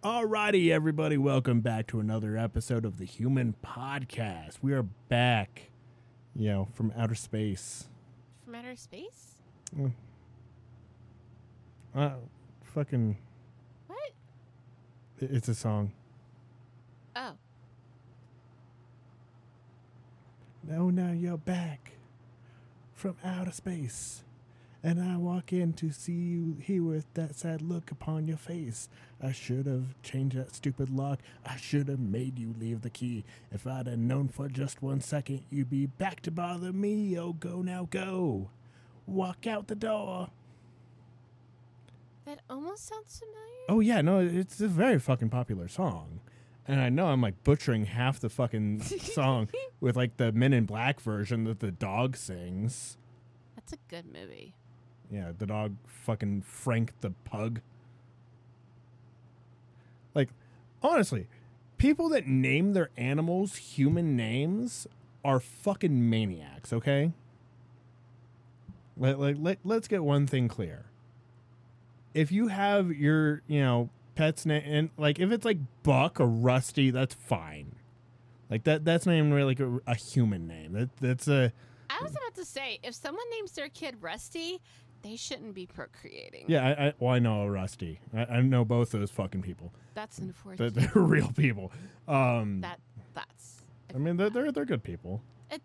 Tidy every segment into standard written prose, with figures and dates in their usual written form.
Alrighty, everybody, welcome back to another episode of the Human Podcast. We are back, from outer space. From outer space? Fucking. What? It's a song. Oh. Oh, now you're back from outer space. And I walk in to see you here with that sad look upon your face. I should have changed that stupid lock. I should have made you leave the key. If I'd have known for just 1 second, you'd be back to bother me. Oh, go now, go. Walk out the door. That almost sounds familiar. Oh, yeah, no, it's a very fucking popular song. And I know I'm like butchering half the fucking song with like the Men in Black version that the dog sings. That's a good movie. Yeah, the dog fucking Frank the pug. Like, honestly, people that name their animals human names are fucking maniacs, okay? Let's get one thing clear. If you have your, pet's name, and like if it's like Buck or Rusty, that's fine. Like that's not even really like a human name. That's a... I was about to say, if someone names their kid Rusty, they shouldn't be procreating. Yeah, I know a Rusty. I know both those fucking people. That's unfortunate. They're real people. That's. I mean, they're good people.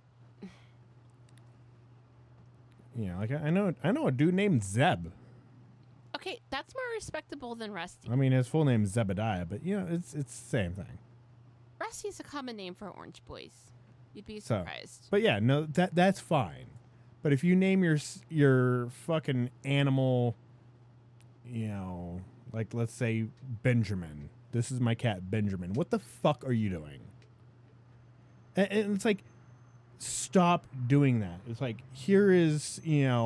Like I know a dude named Zeb. Okay, that's more respectable than Rusty. I mean, his full name is Zebediah, but it's the same thing. Rusty's a common name for orange boys. You'd be surprised. But yeah, no, that's fine. But if you name your fucking animal, like let's say Benjamin. This is my cat Benjamin. What the fuck are you doing? And it's like, stop doing that. It's like, here is,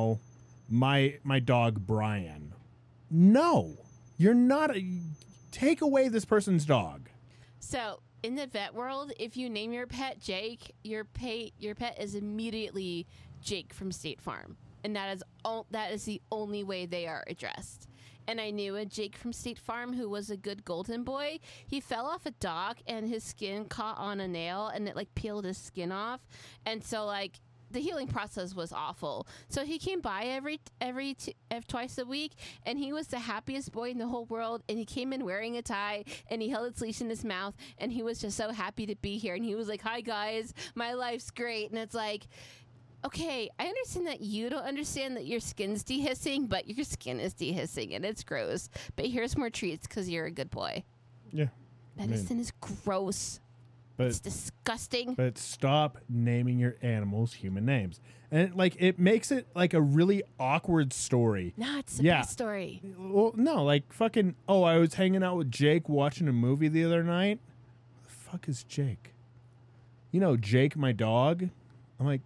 my dog Brian. No, you're not. Take away this person's dog. So, in the vet world, if you name your pet Jake, your pet is immediately Jake from State Farm, and that is the only way they are addressed. And I knew a Jake from State Farm who was a good golden boy. He fell off a dock and his skin caught on a nail and it like peeled his skin off, and so like the healing process was awful. So he came by twice a week, and he was the happiest boy in the whole world. And he came in wearing a tie, and he held its leash in his mouth, and he was just so happy to be here. And he was like, "Hi guys, my life's great." And it's like, okay, I understand that you don't understand that your skin's dehissing, but your skin is dehissing, and it's gross. But here's more treats because you're a good boy. Yeah, Medicine is gross. It's disgusting. But stop naming your animals human names. And it makes it like a really awkward story. No, it's the best story. Well, no, like fucking, I was hanging out with Jake watching a movie the other night. Who the fuck is Jake? Jake, my dog? I'm like,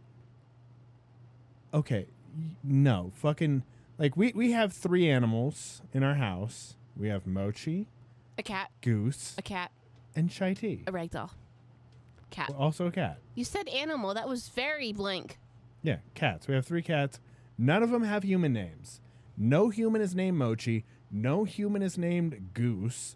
okay, no, fucking, like we have 3 animals in our house. We have Mochi. A cat. Goose. A cat. And Chai Tea. A ragdoll. Cat. Also a cat. You said animal. That was very blank. Yeah, cats. We have 3 cats. None of them have human names. No human is named Mochi. No human is named Goose.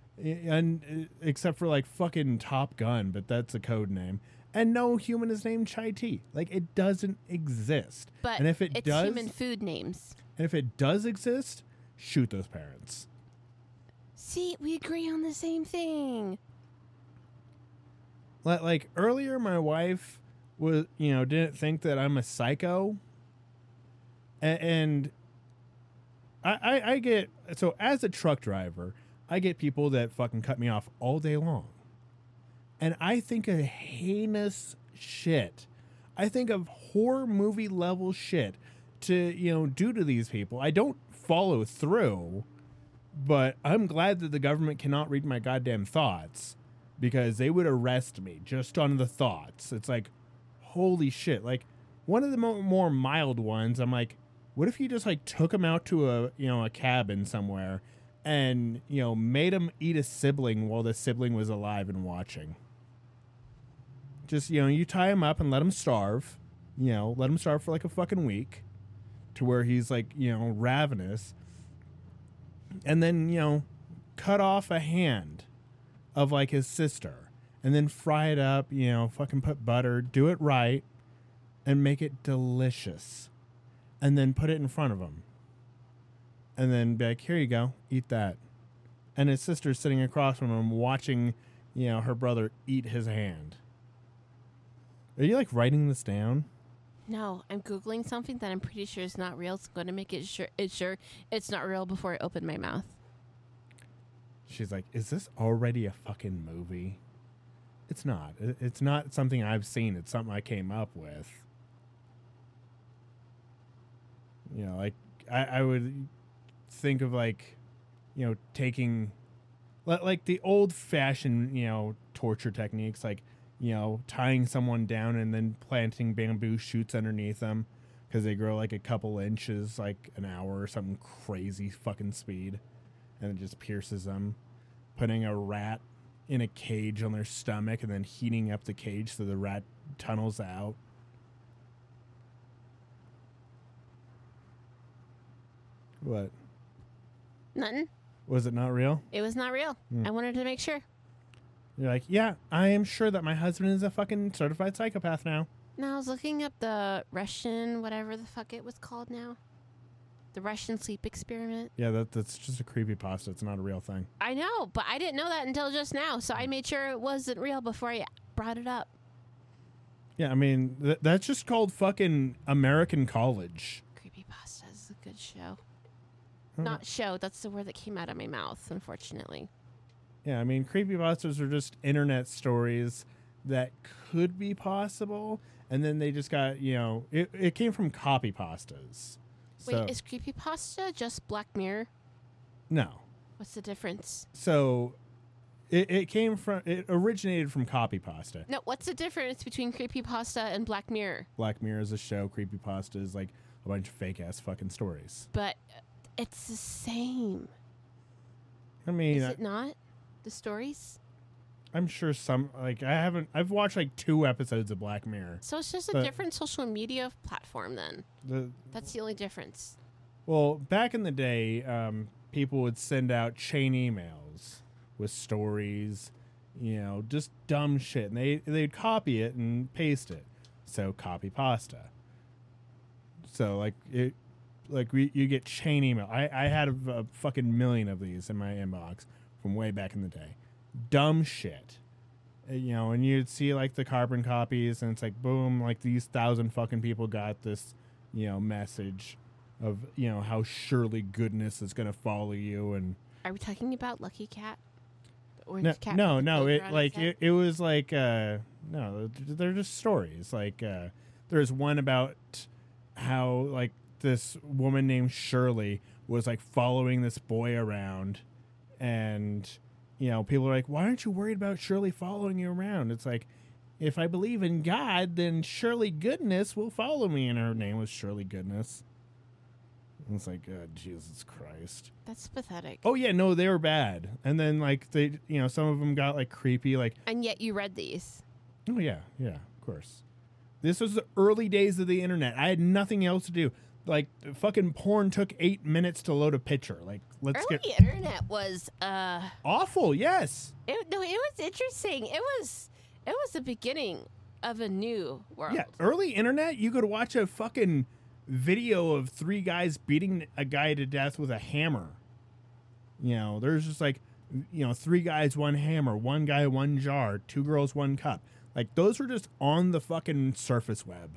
And except for like fucking Top Gun, but that's a code name. And no human is named Chai Tea. Like, it doesn't exist. But and if it's human food names. And if it does exist, shoot those parents. See, we agree on the same thing. Like earlier, my wife was, didn't think that I'm a psycho. And I get, so as a truck driver, I get people that fucking cut me off all day long. And I think of heinous shit. I think of horror movie level shit to, do to these people. I don't follow through, but I'm glad that the government cannot read my goddamn thoughts, because they would arrest me just on the thoughts. It's like, holy shit. Like, one of the more mild ones, I'm like, what if you just like took him out to a cabin somewhere and, made him eat a sibling while the sibling was alive and watching? Just, you tie him up and let him starve, let him starve for like a fucking week to where he's like, ravenous. And then, cut off a hand of like his sister and then fry it up, fucking put butter, do it right, and make it delicious. And then put it in front of him. And then be like, here you go, eat that. And his sister's sitting across from him watching, her brother eat his hand. Are you like writing this down? No, I'm Googling something that I'm pretty sure is not real. So I'm going to make it sure it's not real before I open my mouth. She's like, is this already a fucking movie? It's not. It's not something I've seen. It's something I came up with. Like I would think of like, taking like the old fashioned, torture techniques, like, tying someone down and then planting bamboo shoots underneath them because they grow like a couple inches, like an hour or something crazy fucking speed. And it just pierces them. Putting a rat in a cage on their stomach and then heating up the cage so the rat tunnels out. What? Nothing. Was it not real? It was not real. I wanted to make sure. You're like, yeah, I am sure that my husband is a fucking certified psychopath now. No, I was looking up the Russian, whatever the fuck it was called now. The Russian sleep experiment. Yeah, that's just a creepypasta. It's not a real thing. I know, but I didn't know that until just now, so I made sure it wasn't real before I brought it up. Yeah, I mean, that's just called fucking American College. Creepypasta is a good show. Not show, that's the word that came out of my mouth, unfortunately. Yeah, I mean, creepypastas are just internet stories that could be possible, and then they just got, it came from copypastas. Wait, is creepypasta just Black Mirror? No. What's the difference? So, it originated from copypasta. No, what's the difference between creepypasta and Black Mirror? Black Mirror is a show, creepypasta is like a bunch of fake-ass fucking stories. But it's the same. I mean... Is it not? The stories? I'm sure I've watched like 2 episodes of Black Mirror. So it's just a different social media platform then. That's the only difference. Well, back in the day, people would send out chain emails with stories, just dumb shit. And they'd copy it and paste it. So copy pasta. So you get chain email. I had a fucking million of these in my inbox from way back in the day. Dumb shit. And you'd see like the carbon copies and it's like, boom, like these 1,000 fucking people got this, message of, how surely goodness is going to follow you. And are we talking about Lucky Cat? The orange cat? No. It was like, no, they're just stories. Like, there's one about how like this woman named Shirley was like following this boy around and, people are like, why aren't you worried about Shirley following you around? It's like, if I believe in God, then Shirley Goodness will follow me. And her name was Shirley Goodness. And it's like, oh, Jesus Christ. That's pathetic. Oh, yeah, no, they were bad. And then, like, they, some of them got, like, creepy. Like, and yet you read these. Oh, yeah, of course. This was the early days of the internet. I had nothing else to do. Like, fucking porn took 8 minutes to load a picture. Like, early internet was awful. Yes. It was interesting. It was the beginning of a new world. Yeah, early internet, you could watch a fucking video of 3 guys beating a guy to death with a hammer. There's just like, 3 guys, 1 hammer, 1 guy, 1 jar, 2 girls, 1 cup. Like, those were just on the fucking surface web.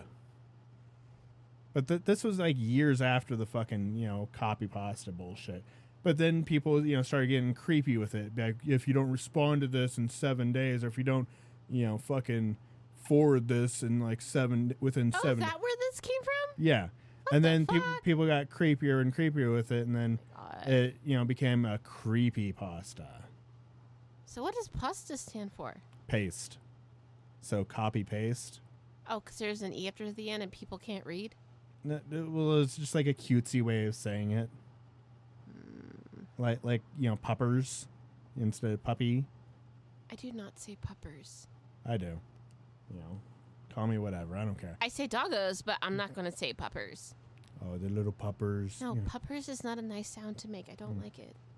But this was like years after the fucking, copy pasta bullshit. But then people, started getting creepy with it. Like, if you don't respond to this in 7 days, or if you don't, fucking forward this in like within 7 days. Is that where this came from? Yeah. And then people got creepier and creepier with it. And then it, became a creepy pasta. So what does pasta stand for? Paste. So copy paste. Oh, because there's an E after the end and people can't read? No, well, it's just like a cutesy way of saying it. Like puppers instead of puppy. I do not say puppers. I do. Call me whatever. I don't care. I say doggos, but I'm not going to say puppers. Oh, the little puppers. No, puppers is not a nice sound to make. I don't like it.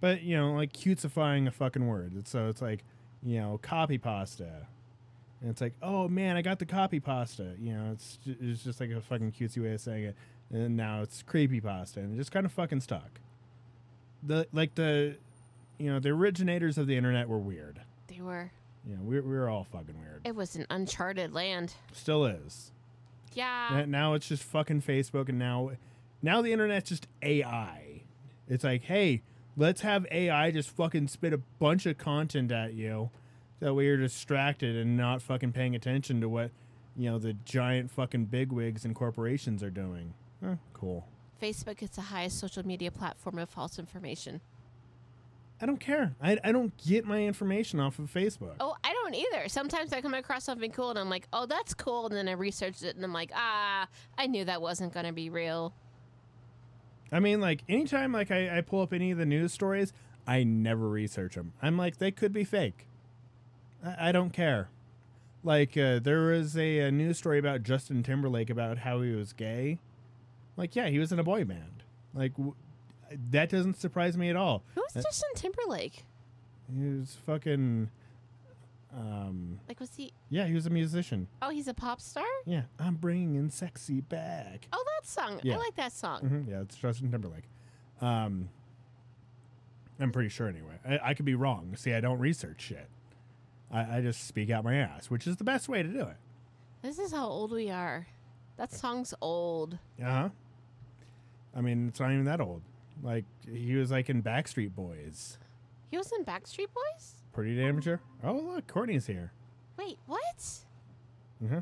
But, you know, like cutesifying a fucking word. So it's like, you know, copy pasta. And it's like, oh man, I got the copy pasta. You know, it's just like a fucking cutesy way of saying it. And now it's creepy pasta, and it just kind of fucking stuck. The originators of the internet were weird. They were. You know, we were all fucking weird. It was an uncharted land. Still is. Yeah. Now it's just fucking Facebook, and now the internet's just AI. It's like, hey, let's have AI just fucking spit a bunch of content at you. That way you're distracted and not fucking paying attention to what, you know, the giant fucking bigwigs and corporations are doing. Cool. Facebook is the highest social media platform of false information. I don't care. I don't get my information off of Facebook. Oh, I don't either. Sometimes I come across something cool and I'm like, oh, that's cool. And then I researched it and I'm like, I knew that wasn't going to be real. I mean, like, anytime like I pull up any of the news stories, I never research them. I'm like, they could be fake. I don't care. Like, there was a news story about Justin Timberlake about how he was gay. Like, yeah, he was in a boy band. Like, that doesn't surprise me at all. Who's Justin Timberlake? He was fucking... like, was he... Yeah, he was a musician. Oh, he's a pop star? Yeah, I'm bringing sexy back. Oh, that song. Yeah. I like that song. Mm-hmm. Yeah, it's Justin Timberlake. I'm pretty sure anyway. I could be wrong. See, I don't research shit. I just speak out my ass, which is the best way to do it. This is how old we are. That song's old. Uh-huh. I mean, it's not even that old. Like, he was like in Backstreet Boys. He was in Backstreet Boys? Pretty damn sure. Oh, look, Courtney's here. Wait, what? Uh-huh.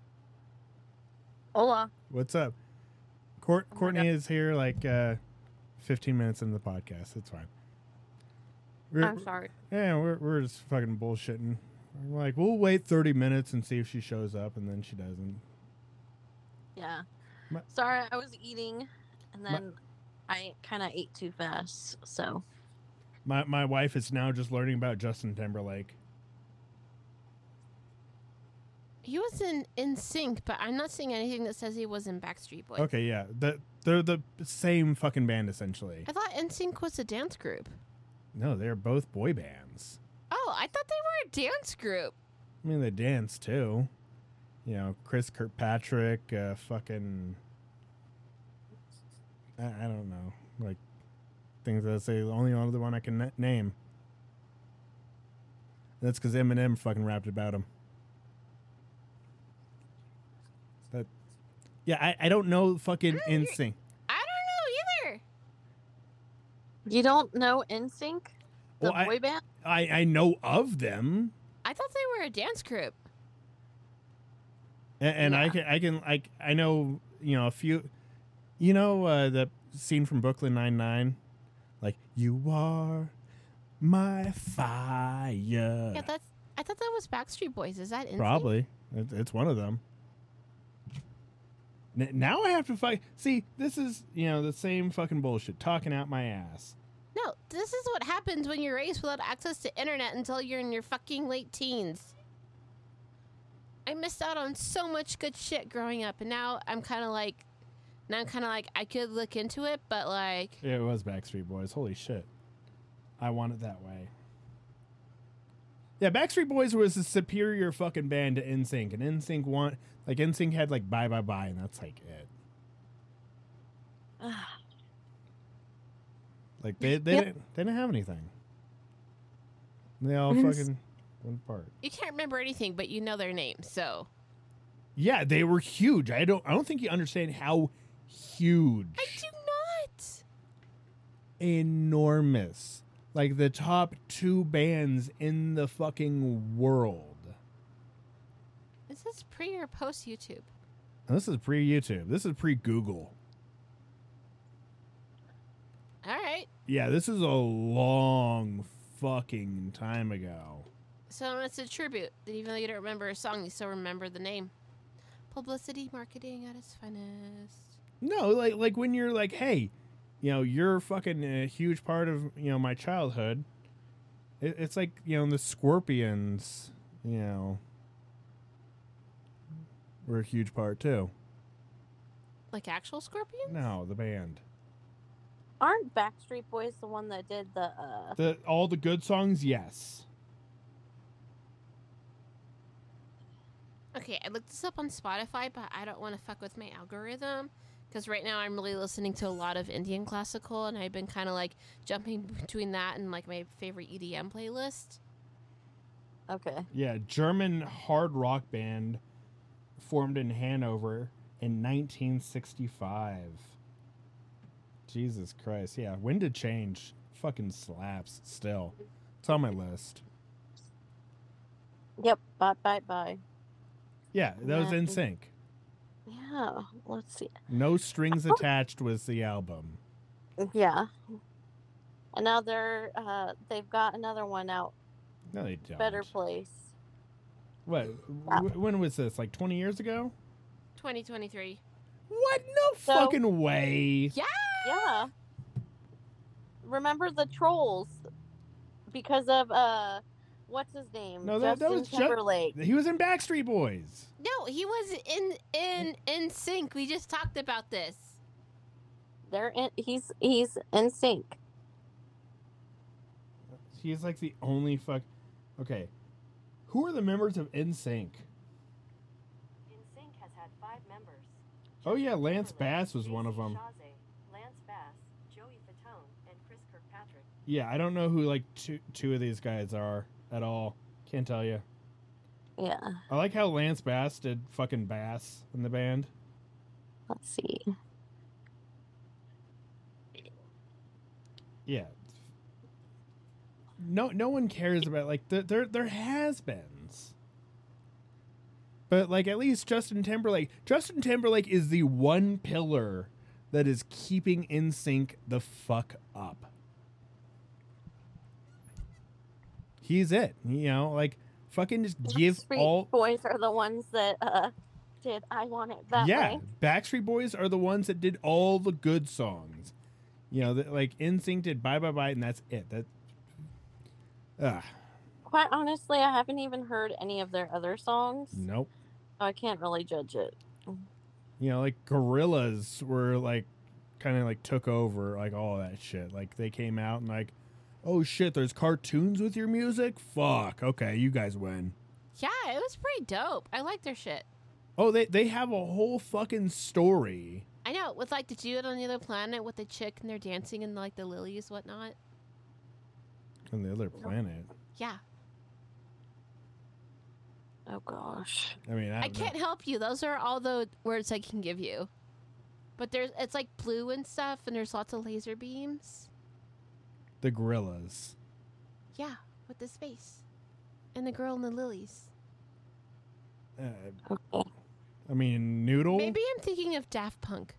Hola. What's up? Courtney is here like 15 minutes into the podcast. It's fine. I'm sorry. Yeah, we're just fucking bullshitting. We're like, we'll wait 30 minutes and see if she shows up, and then she doesn't. Yeah. My- Sorry, I was eating, and then I kind of ate too fast, so. My wife is now just learning about Justin Timberlake. He was in NSYNC, but I'm not seeing anything that says he was in Backstreet Boys. Okay, yeah. They're the same fucking band, essentially. I thought NSYNC was a dance group. No, they're both boy bands. Oh, I thought they were a dance group. I mean, they dance, too. You know, Chris Kirkpatrick, fucking... I don't know. Like, things that I say, the only other one I can name. That's because Eminem fucking rapped about him. But, yeah, I don't know fucking NSYNC. I don't know either. You don't know NSYNC? The Well, boy band? I know of them. I thought they were a dance group. And Yeah. I know, you know, a few, you know, the scene from Brooklyn Nine-Nine, like, you are my fire. Yeah, I thought that was Backstreet Boys. Is that NSYNC? Probably. It's one of them. Now I have to fight. See, this is, you know, the same fucking bullshit, talking out my ass. No, this is what happens when you're raised without access to internet until you're in your fucking late teens. I missed out on so much good shit growing up, and now I'm kind of like, I could look into it, but like... Yeah, it was Backstreet Boys. Holy shit. I want it that way. Yeah, Backstreet Boys was a superior fucking band to NSYNC, and NSYNC had like Bye Bye Bye, and that's like it. Like they didn't have anything. They all fucking went apart. You can't remember anything, but you know their names, so... Yeah, they were huge. I don't think you understand how huge. I do not! Enormous. Like the top 2 bands in the fucking world. Is this pre or post YouTube? And this is pre-YouTube. This is pre-Google. All right. Yeah, this is a long fucking time ago. So it's a tribute that even though you don't remember a song, you still remember the name. Publicity marketing at its finest. No, like when you're like, hey, you know, you're fucking a huge part of, you know, my childhood. It's like, you know, the Scorpions, you know, were a huge part too. Like actual Scorpions? No, the band. Aren't Backstreet Boys the one that did the All the good songs, yes. Okay, I looked this up on Spotify, but I don't want to fuck with my algorithm because right now I'm really listening to a lot of Indian classical, and I've been kind of like jumping between that and like my favorite EDM playlist. Okay. Yeah, German hard rock band formed in Hanover in 1965. Jesus Christ. Yeah, Wind of Change fucking slaps still. It's on my list. Yep. Bye. Yeah, that was Yeah. In Sync. Yeah. Let's see. No Strings Attached was the album. Yeah. And now they've got another one out. No, they don't. Better Place. What? When was this? Like 20 years ago? 2023. What? No fucking way. Yeah. Yeah. Remember the Trolls because of what's his name? No, that was Timberlake. He was in Backstreet Boys. No, he was in sync. We just talked about this. He's in sync. He's like the only fuck. Okay, who are the members of NSYNC? NSYNC has had 5 members. Oh yeah, Lance Bass was one of them. Chazé, Lance Bass, Joey Fatone, and Chris Kirkpatrick. Yeah, I don't know who like two of these guys are at all. Can't tell you. Yeah. I like how Lance Bass did fucking bass in the band. Let's see. Yeah. No one cares about like there has beens. But like at least Justin Timberlake is the one pillar that is keeping NSYNC the fuck up. He's it. You know, like fucking just give all Boys are the ones that did I Want It That Way. Backstreet Boys are the ones that did all the good songs. You know, like NSYNC did Bye Bye Bye and that's it. Quite honestly, I haven't even heard any of their other songs. Nope. So I can't really judge it. You know, like Gorillaz were like kind of like took over like all that shit. Like they came out and like, oh shit, there's cartoons with your music? Fuck. Okay, you guys win. Yeah, it was pretty dope. I like their shit. Oh, they have a whole fucking story. I know, with like the dude on the other planet with the chick and they're dancing and like the lilies, whatnot. On the other planet. Yeah. Oh gosh. I mean, I can't help you. Those are all the words I can give you. But it's like blue and stuff, and there's lots of laser beams. The Gorillaz. Yeah, with the space. And the girl and the lilies. Okay. I mean, Noodle. Maybe I'm thinking of Daft Punk.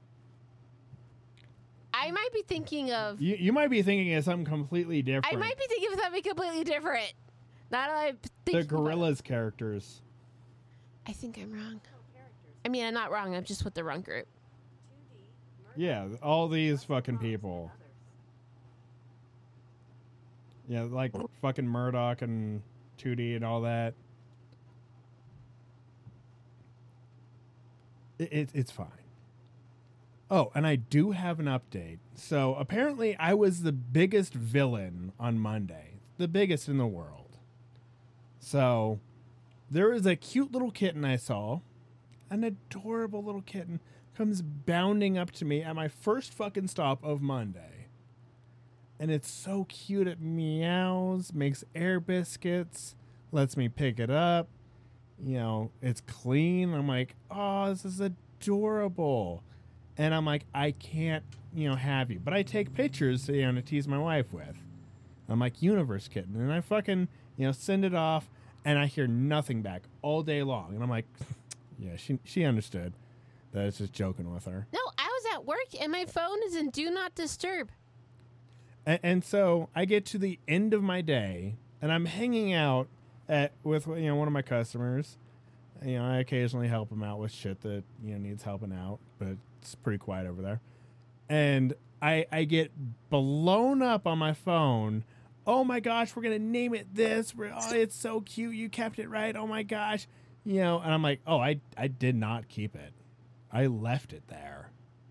I might be thinking of... You might be thinking of something completely different. I might be thinking of something completely different. Not I'm The thinking about- Gorillaz characters. I think I'm wrong. I mean, I'm not wrong. I'm just with the wrong group. Yeah, all these fucking people. Yeah, like fucking Murdoch and 2D and all that. It's fine. Oh, and I do have an update. So apparently I was the biggest villain on Monday. The biggest in the world. So there is a cute little kitten I saw. An adorable little kitten comes bounding up to me at my first fucking stop of Monday. And it's so cute. It meows, makes air biscuits, lets me pick it up. You know, it's clean. I'm like, oh, this is adorable. And I'm like, I can't, have you. But I take pictures, to tease my wife with. I'm like, Universe Kitten. And I fucking, send it off. And I hear nothing back all day long. And I'm like, yeah, she understood that I was just joking with her. No, I was at work and my phone is in Do Not Disturb. And so I get to the end of my day and I'm hanging out with one of my customers. I occasionally help him out with shit that needs helping out, but it's pretty quiet over there. And I get blown up on my phone. Oh my gosh, we're gonna name it this. Oh, it's so cute. You kept it right. Oh my gosh, and I'm like, oh, I did not keep it. I left it there.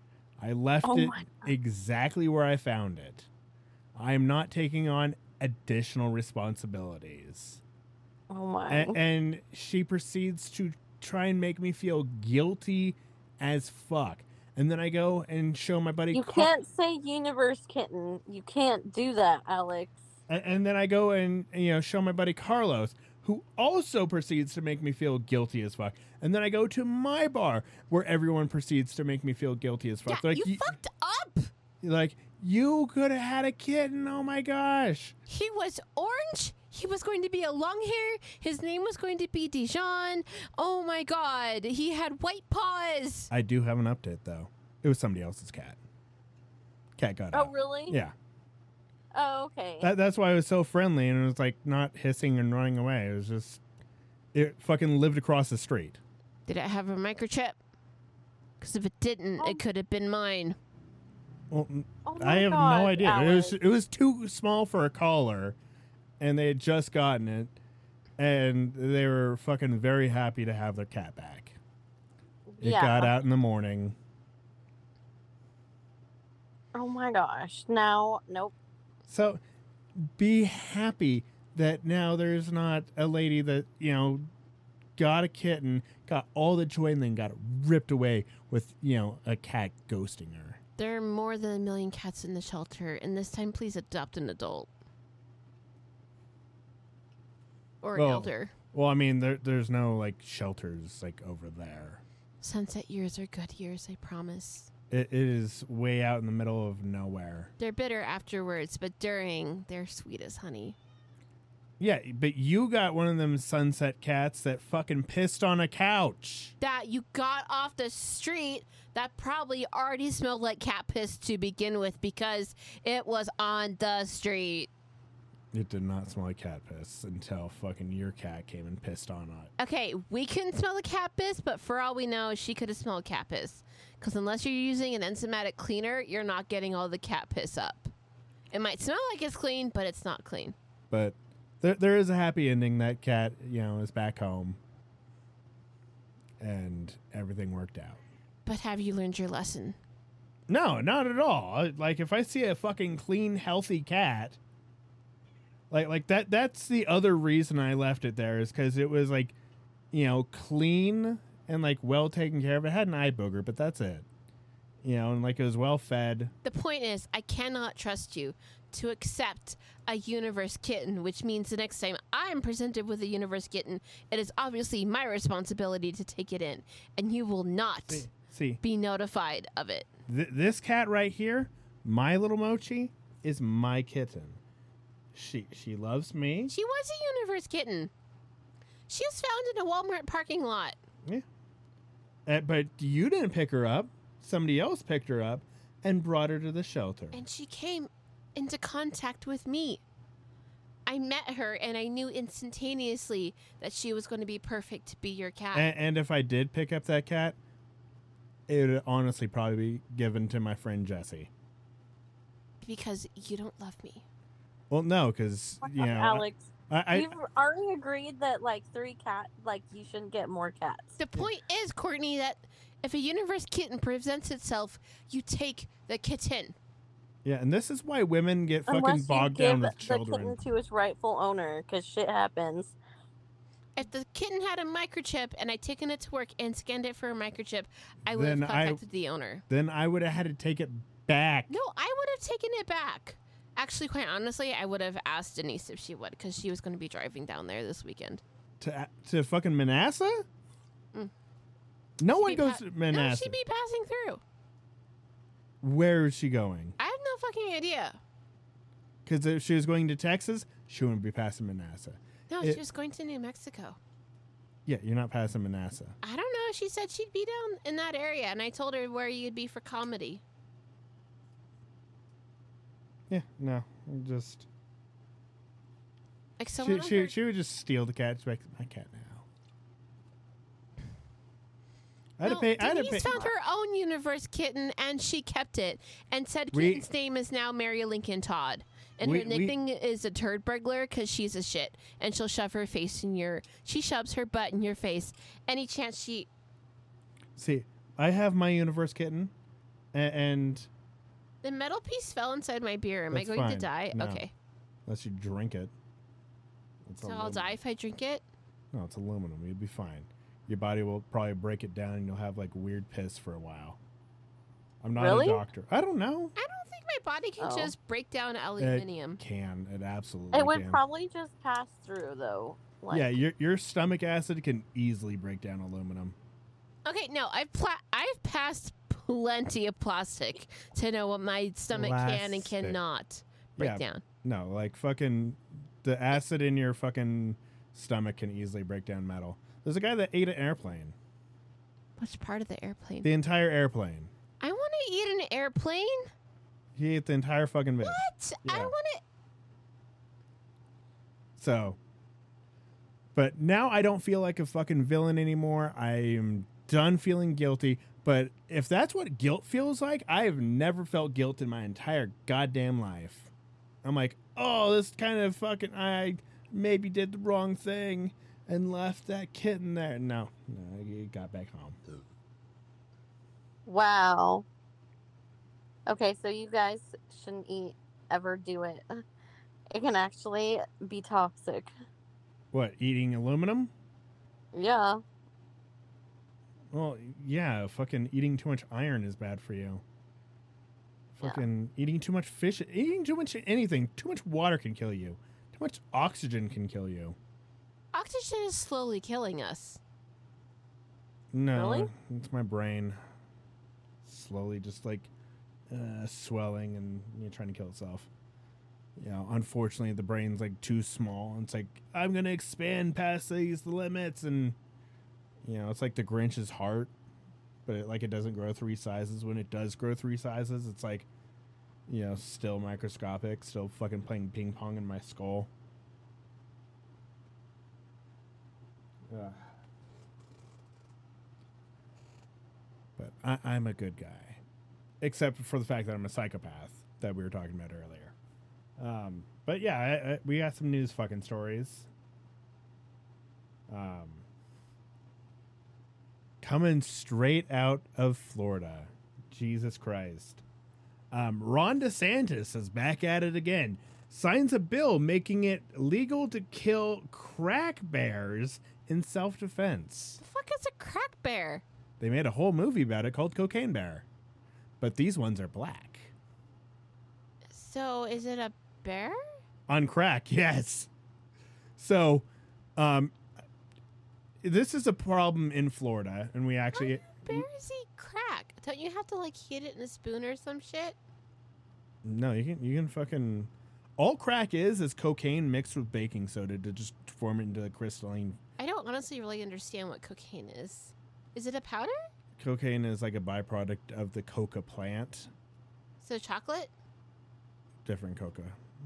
I left Oh it my exactly where I found it. I am not taking on additional responsibilities. Oh my. And she proceeds to try and make me feel guilty as fuck. And then I go and show my buddy You can't say universe kitten. You can't do that, Alex. And then I go and show my buddy Carlos, who also proceeds to make me feel guilty as fuck. And then I go to my bar where everyone proceeds to make me feel guilty as fuck. Yeah, Like, you fucked up. like, you could have had a kitten. Oh my gosh. He was orange. He was going to be a long hair. His name was going to be Dijon. Oh my god. He had white paws. I do have an update though. It was somebody else's cat. Cat got out. Oh, really? Yeah. Oh, okay. That's why it was so friendly and it was like not hissing and running away. It was just, it fucking lived across the street. Did it have a microchip? Because if it didn't, Oh. it could have been mine. Well, Oh I my have God, no idea. Alex. It was too small for a collar, and they had just gotten it, and they were fucking very happy to have their cat back. It Yeah. got out in the morning. Oh my gosh. Now, nope. So be happy that now there's not a lady that, got a kitten, got all the joy, and then got ripped away with, a cat ghosting her. There are more than 1 million cats in the shelter, and this time please adopt an adult. Or an Well, elder. Well, I mean, there's no, like, shelters, like, over there. Sunset years are good years, I promise. It is way out in the middle of nowhere. They're bitter afterwards, but during, they're sweet as honey. Yeah, but you got one of them sunset cats that fucking pissed on a couch. That you got off the street that probably already smelled like cat piss to begin with because it was on the street. It did not smell like cat piss until fucking your cat came and pissed on it. Okay, we can smell the cat piss, but for all we know, she could have smelled cat piss. Because unless you're using an enzymatic cleaner, you're not getting all the cat piss up. It might smell like it's clean, but it's not clean. But there is a happy ending. That cat, is back home. And everything worked out. But have you learned your lesson? No, not at all. Like, if I see a fucking clean, healthy cat, like that's the other reason I left it there is because it was, like, clean and, like, well taken care of. It had an eye booger, but that's it. And, like, it was well fed. The point is, I cannot trust you to accept a universe kitten, which means the next time I'm presented with a universe kitten, it is obviously my responsibility to take it in, and you will not See, be notified of it. this cat right here, my little Mochi, is my kitten. She loves me. She was a universe kitten. She was found in a Walmart parking lot. Yeah. But you didn't pick her up. Somebody else picked her up and brought her to the shelter. And she came into contact with me. I met her and I knew instantaneously that she was going to be perfect to be your cat. And if I did pick up that cat, it would honestly probably be given to my friend Jesse. Because you don't love me. Well, no, because, Alex, I we've already agreed that, like, 3 cat, like, you shouldn't get more cats. The point is, Courtney, that if a universe kitten presents itself, you take the kitten. yeah, and this is why women get fucking Unless you bogged give down with the children. kitten to its rightful owner, because shit happens. If the kitten had a microchip and I'd taken it to work and scanned it for a microchip, I would have Then contacted the owner. Then I would have had to take it back. No, I would have taken it back. Actually, quite honestly, I would have asked Denise if she would, because she was going to be driving down there this weekend. To fucking Manassas? Mm. No She'd one be goes pa- to No, Manassas. she'd be passing through. Where is she going? I have no fucking idea. Because if she was going to Texas, she wouldn't be passing Manassas. No, It- she was going to New Mexico. Yeah, you're not passing Manassas. I don't know. She said she'd be down in that area, and I told her where you'd be for comedy. Yeah, no, just Like someone on her- she would just steal the cat. She's like, my cat now. I had No, to pay. I had to Denise pay. found her own universe kitten, and she kept it, and said We- kitten's name is now Mary Lincoln Todd. And We- her nickname is a turd burglar because she's a shit, and she'll shove her face in your. She shoves her butt in your face any chance she. See, I have my universe kitten, And The metal piece fell inside my beer. Am That's I going fine. to die? No. Okay. unless you drink it. It's So I'll aluminum. die if I drink it? No, it's aluminum. You'd be fine. Your body will probably break it down and you'll have like weird piss for a while. I'm not Really? a doctor. I don't know. I don't think my body can Oh. just break down aluminium. It absolutely It would can. probably just pass through though. Like, Yeah, your stomach acid can easily break down aluminum. Okay, no, I've passed plenty of plastic to know what my stomach can and Plastic. cannot break Yeah. down. No, like fucking the acid in your fucking stomach can easily break down metal. There's a guy that ate an airplane. Which part of the airplane? The entire airplane. I want to eat an airplane. He ate the entire fucking bit. What? I Yeah. want to. So, but now I don't feel like a fucking villain anymore. I am done feeling guilty. But if that's what guilt feels like, I have never felt guilt in my entire goddamn life. I'm like, oh, this kind of fucking, I maybe did the wrong thing and left that kitten there. No, he got back home. wow. Okay, so you guys shouldn't ever do it. It can actually be toxic. What, eating aluminum? Yeah. Well, yeah, fucking eating too much iron is bad for you. Yeah. Fucking eating too much fish, eating too much anything, too much water can kill you. Too much oxygen can kill you. Oxygen is slowly killing us. No, Really? it's my brain slowly just like swelling and trying to kill itself. You know, unfortunately, the brain's like too small. And it's like, I'm going to expand past these limits. And, you know, it's like the Grinch's heart, but it doesn't grow 3 sizes. When it does grow 3 sizes, it's like, you know, still microscopic, still fucking playing ping pong in my skull. Ugh. But I'm a good guy, except for the fact that I'm a psychopath that we were talking about earlier. But yeah, we got some news fucking stories. Coming straight out of Florida. Jesus Christ. Ron DeSantis is back at it again. Signs a bill making it legal to kill crack bears in self-defense. The fuck is a crack bear? They made a whole movie about it called Cocaine Bear. But these ones are black. So is it a bear? On crack, yes. So, this is a problem in Florida, and we actually... Bears eat crack. Don't you have to like heat it in a spoon or some shit? No, you can fucking... All crack is cocaine mixed with baking soda to just form it into a crystalline... I don't honestly really understand what cocaine is. Is it a powder? Cocaine is like a byproduct of the coca plant. So chocolate? Different coca.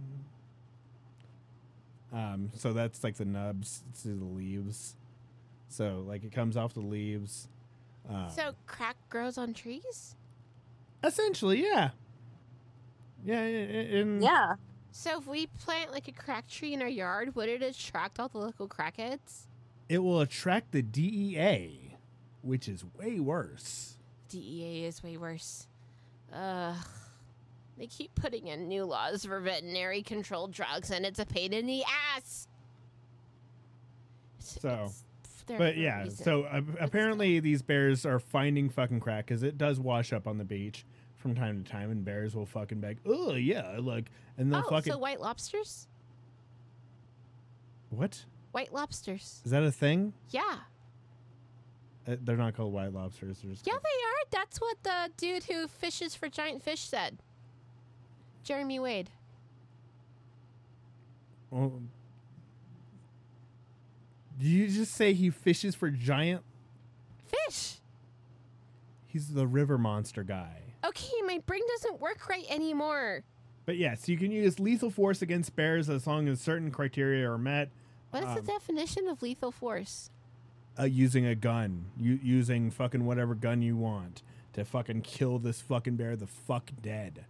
So that's like the nubs to the leaves. So like it comes off the leaves. So crack grows on trees? Essentially, yeah. Yeah, in, Yeah. So if we plant like a crack tree in our yard, would it attract all the local crackheads? it will attract the DEA, which is way worse. DEA is way worse. Ugh. They keep putting in new laws for veterinary controlled drugs, and it's a pain in the ass. So, there but for a yeah, reason. so apparently these bears are finding fucking crack because it does wash up on the beach from time to time, and bears will fucking beg, oh yeah, like, and they'll Oh, fucking so white lobsters? what? White lobsters. Is that a thing? Yeah. They're not called white lobsters. They're just Yeah, called- they are. That's what the dude who fishes for giant fish said. Jeremy Wade. Well, did you just say he fishes for giant? Fish! He's the river monster guy. Okay, my brain doesn't work right anymore. But yes, you can use lethal force against bears as long as certain criteria are met. What is the definition of lethal force? Using a gun, using fucking whatever gun you want to fucking kill this fucking bear the fuck dead.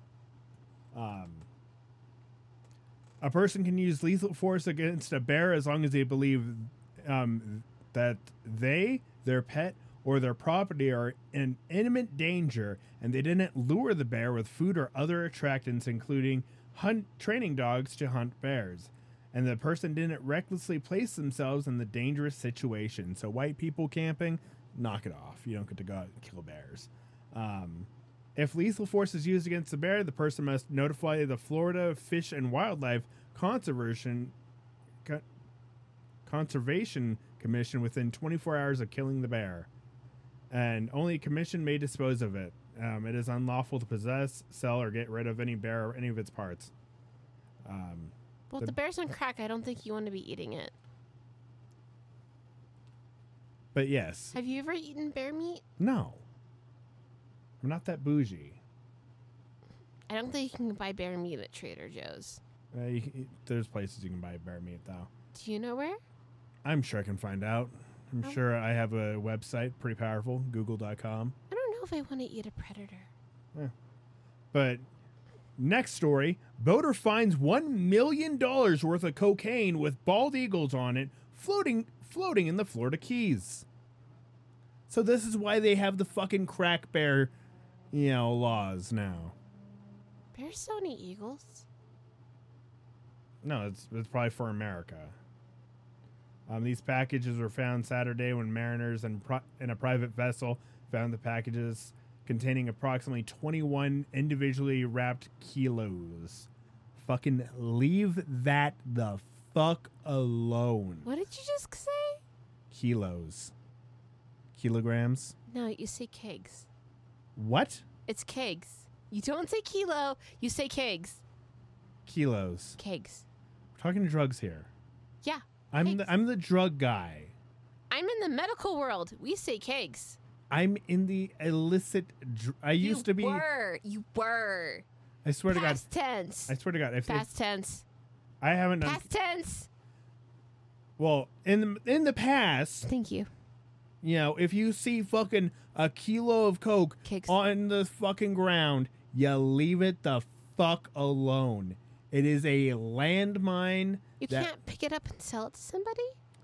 A person can use lethal force against a bear as long as they believe that they, their pet, or their property are in imminent danger, and they didn't lure the bear with food or other attractants, including training dogs to hunt bears. And the person didn't recklessly place themselves in the dangerous situation. So white people camping, knock it off. You don't get to go out and kill bears. If lethal force is used against the bear, the person must notify the Florida Fish and Wildlife Conservation Commission within 24 hours of killing the bear. And only a commission may dispose of it. It is unlawful to possess, sell, or get rid of any bear or any of its parts. Well, if the bear's on crack, I don't think you want to be eating it. But yes. Have you ever eaten bear meat? No. I'm not that bougie. I don't think you can buy bear meat at Trader Joe's. There's places you can buy bear meat, though. Do you know where? I'm sure I can find out. I'm sure I have a website, pretty powerful, google.com. I don't know if I want to eat a predator. But next story, boater finds $1 million worth of cocaine with bald eagles on it floating in the Florida Keys. So this is why they have the fucking crack bear, laws now. Bears don't eat eagles. No, it's probably for America. These packages were found Saturday when mariners in a private vessel found the packages containing approximately 21 individually wrapped kilos. Fucking leave that the fuck alone. What did you just say? Kilos. Kilograms? No, you say kegs. What? It's kegs. You don't say kilo, you say kegs. Kilos. Kegs. We're talking drugs here. Yeah. I'm the drug guy. I'm in the medical world. We say kegs. I'm in the illicit. I used to be. You were. I swear to God. Past tense. I swear to God. Past tense. I haven't done. Past tense. Well, in the past. Thank you. If you see fucking a kilo of coke Kegs. on the fucking ground, you leave it the fuck alone. It is a landmine. You can't pick it up and sell it to somebody?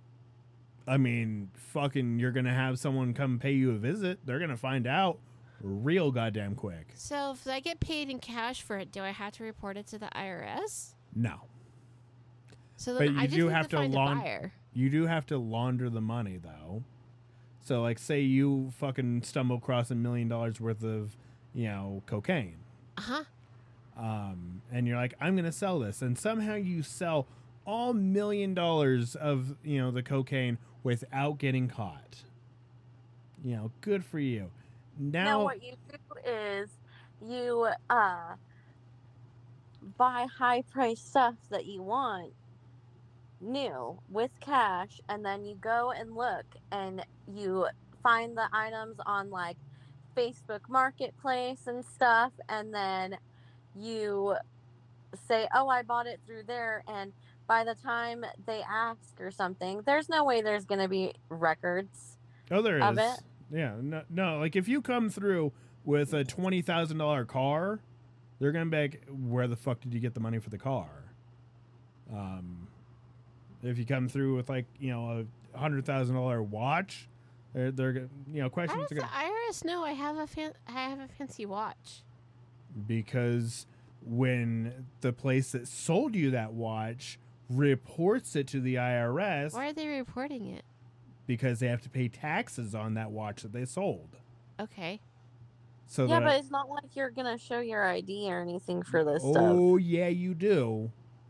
I mean, fucking, you're going to have someone come pay you a visit. They're going to find out real goddamn quick. So if I get paid in cash for it, do I have to report it to the IRS? No. So then But I you just do need have to find a buyer. You do have to launder the money, though. So, like, say you fucking stumble across $1 million worth of, cocaine. Uh-huh. And you're like, I'm going to sell this. And somehow you sell all $1 million of, the cocaine without getting caught. Good for you. Now what you do is you buy high price stuff that you want new with cash, and then you go and look and you find the items on like Facebook Marketplace and stuff, and then you say, oh, I bought it through there, and by the time they ask or something, there's no way there's going to be records. Oh, there of is. It. Yeah, no. Like if you come through with a $20,000 car, they're gonna be like, "Where the fuck did you get the money for the car?" If you come through with like a $100,000 watch, they're questions. How does the IRS know I have a fancy watch? Because when the place that sold you that watch reports it to the IRS, why are they reporting it? Because they have to pay taxes on that watch that they sold. Okay. So yeah, but it's not like you're gonna show your ID or anything for this stuff. Oh yeah, you do.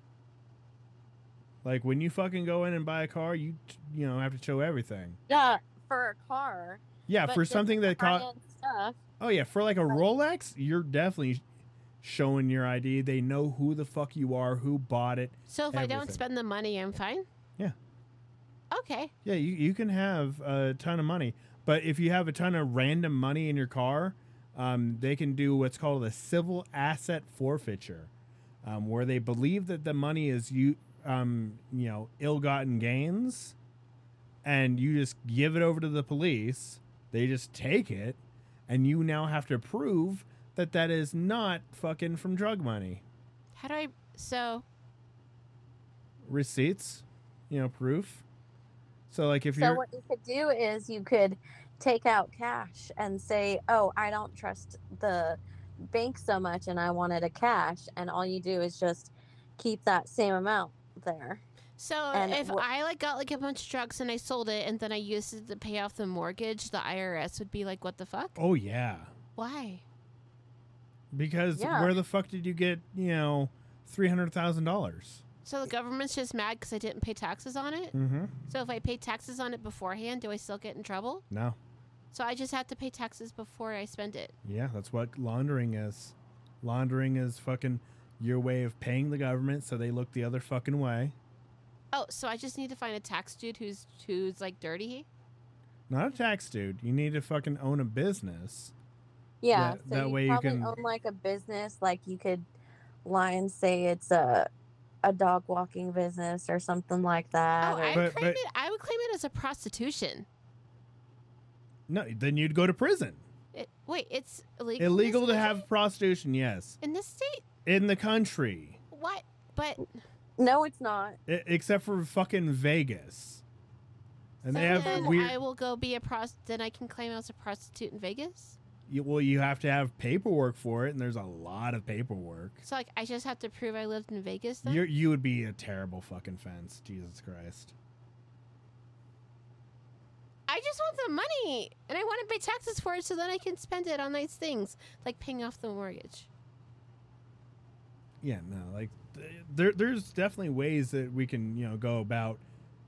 Like when you fucking go in and buy a car, you have to show everything. Yeah, for a car. Yeah, for something that cost. Stuff. Oh yeah, for like a Rolex, you're definitely showing your ID. They know who the fuck you are, who bought it. So if I don't spend the money, I'm fine? Yeah. Okay. Yeah, you can have a ton of money. But if you have a ton of random money in your car, they can do what's called a civil asset forfeiture, where they believe that the money is ill-gotten gains, and you just give it over to the police. They just take it, and you now have to prove that that is not fucking from drug money. How do I... So... Receipts, proof. So like if what you could do is you could take out cash and say, "Oh, I don't trust the bank so much and I wanted a cash." And all you do is just keep that same amount there. So And if I like got like a bunch of drugs and I sold it and then I used it to pay off the mortgage, the IRS would be like, "What the fuck? Oh yeah, Why?" because Yeah. where the fuck did you get $300,000? So the government's just mad because I didn't pay taxes on it. Mm-hmm. So if I pay taxes on it beforehand, do I still get in trouble? No. So I just have to pay taxes before I spend it. Yeah, that's what laundering is. Laundering is fucking your way of paying the government so they look the other fucking way. Oh, so I just need to find a tax dude who's like dirty. Not a tax dude. You need to fucking own a business. yeah, That- so that you way you probably can- own like a business, like you could lie and say it's a dog walking business or something like that. Oh, or- I But- would claim it as a prostitution. No, then you'd go to prison. Wait, it's illegal. Illegal in to this have country? prostitution, yes. In this state. In the country. What? But No, it's not. Except for fucking Vegas. And so they have then weird. I will go be a then I can claim I was a prostitute in Vegas. You have to have paperwork for it, and there's a lot of paperwork. So like I just have to prove I lived in Vegas then. You would be a terrible fucking fence. Jesus Christ. I just want the money, and I want to pay taxes for it, so then I can spend it on nice things like paying off the mortgage. Yeah, no, like there's definitely ways that we can go about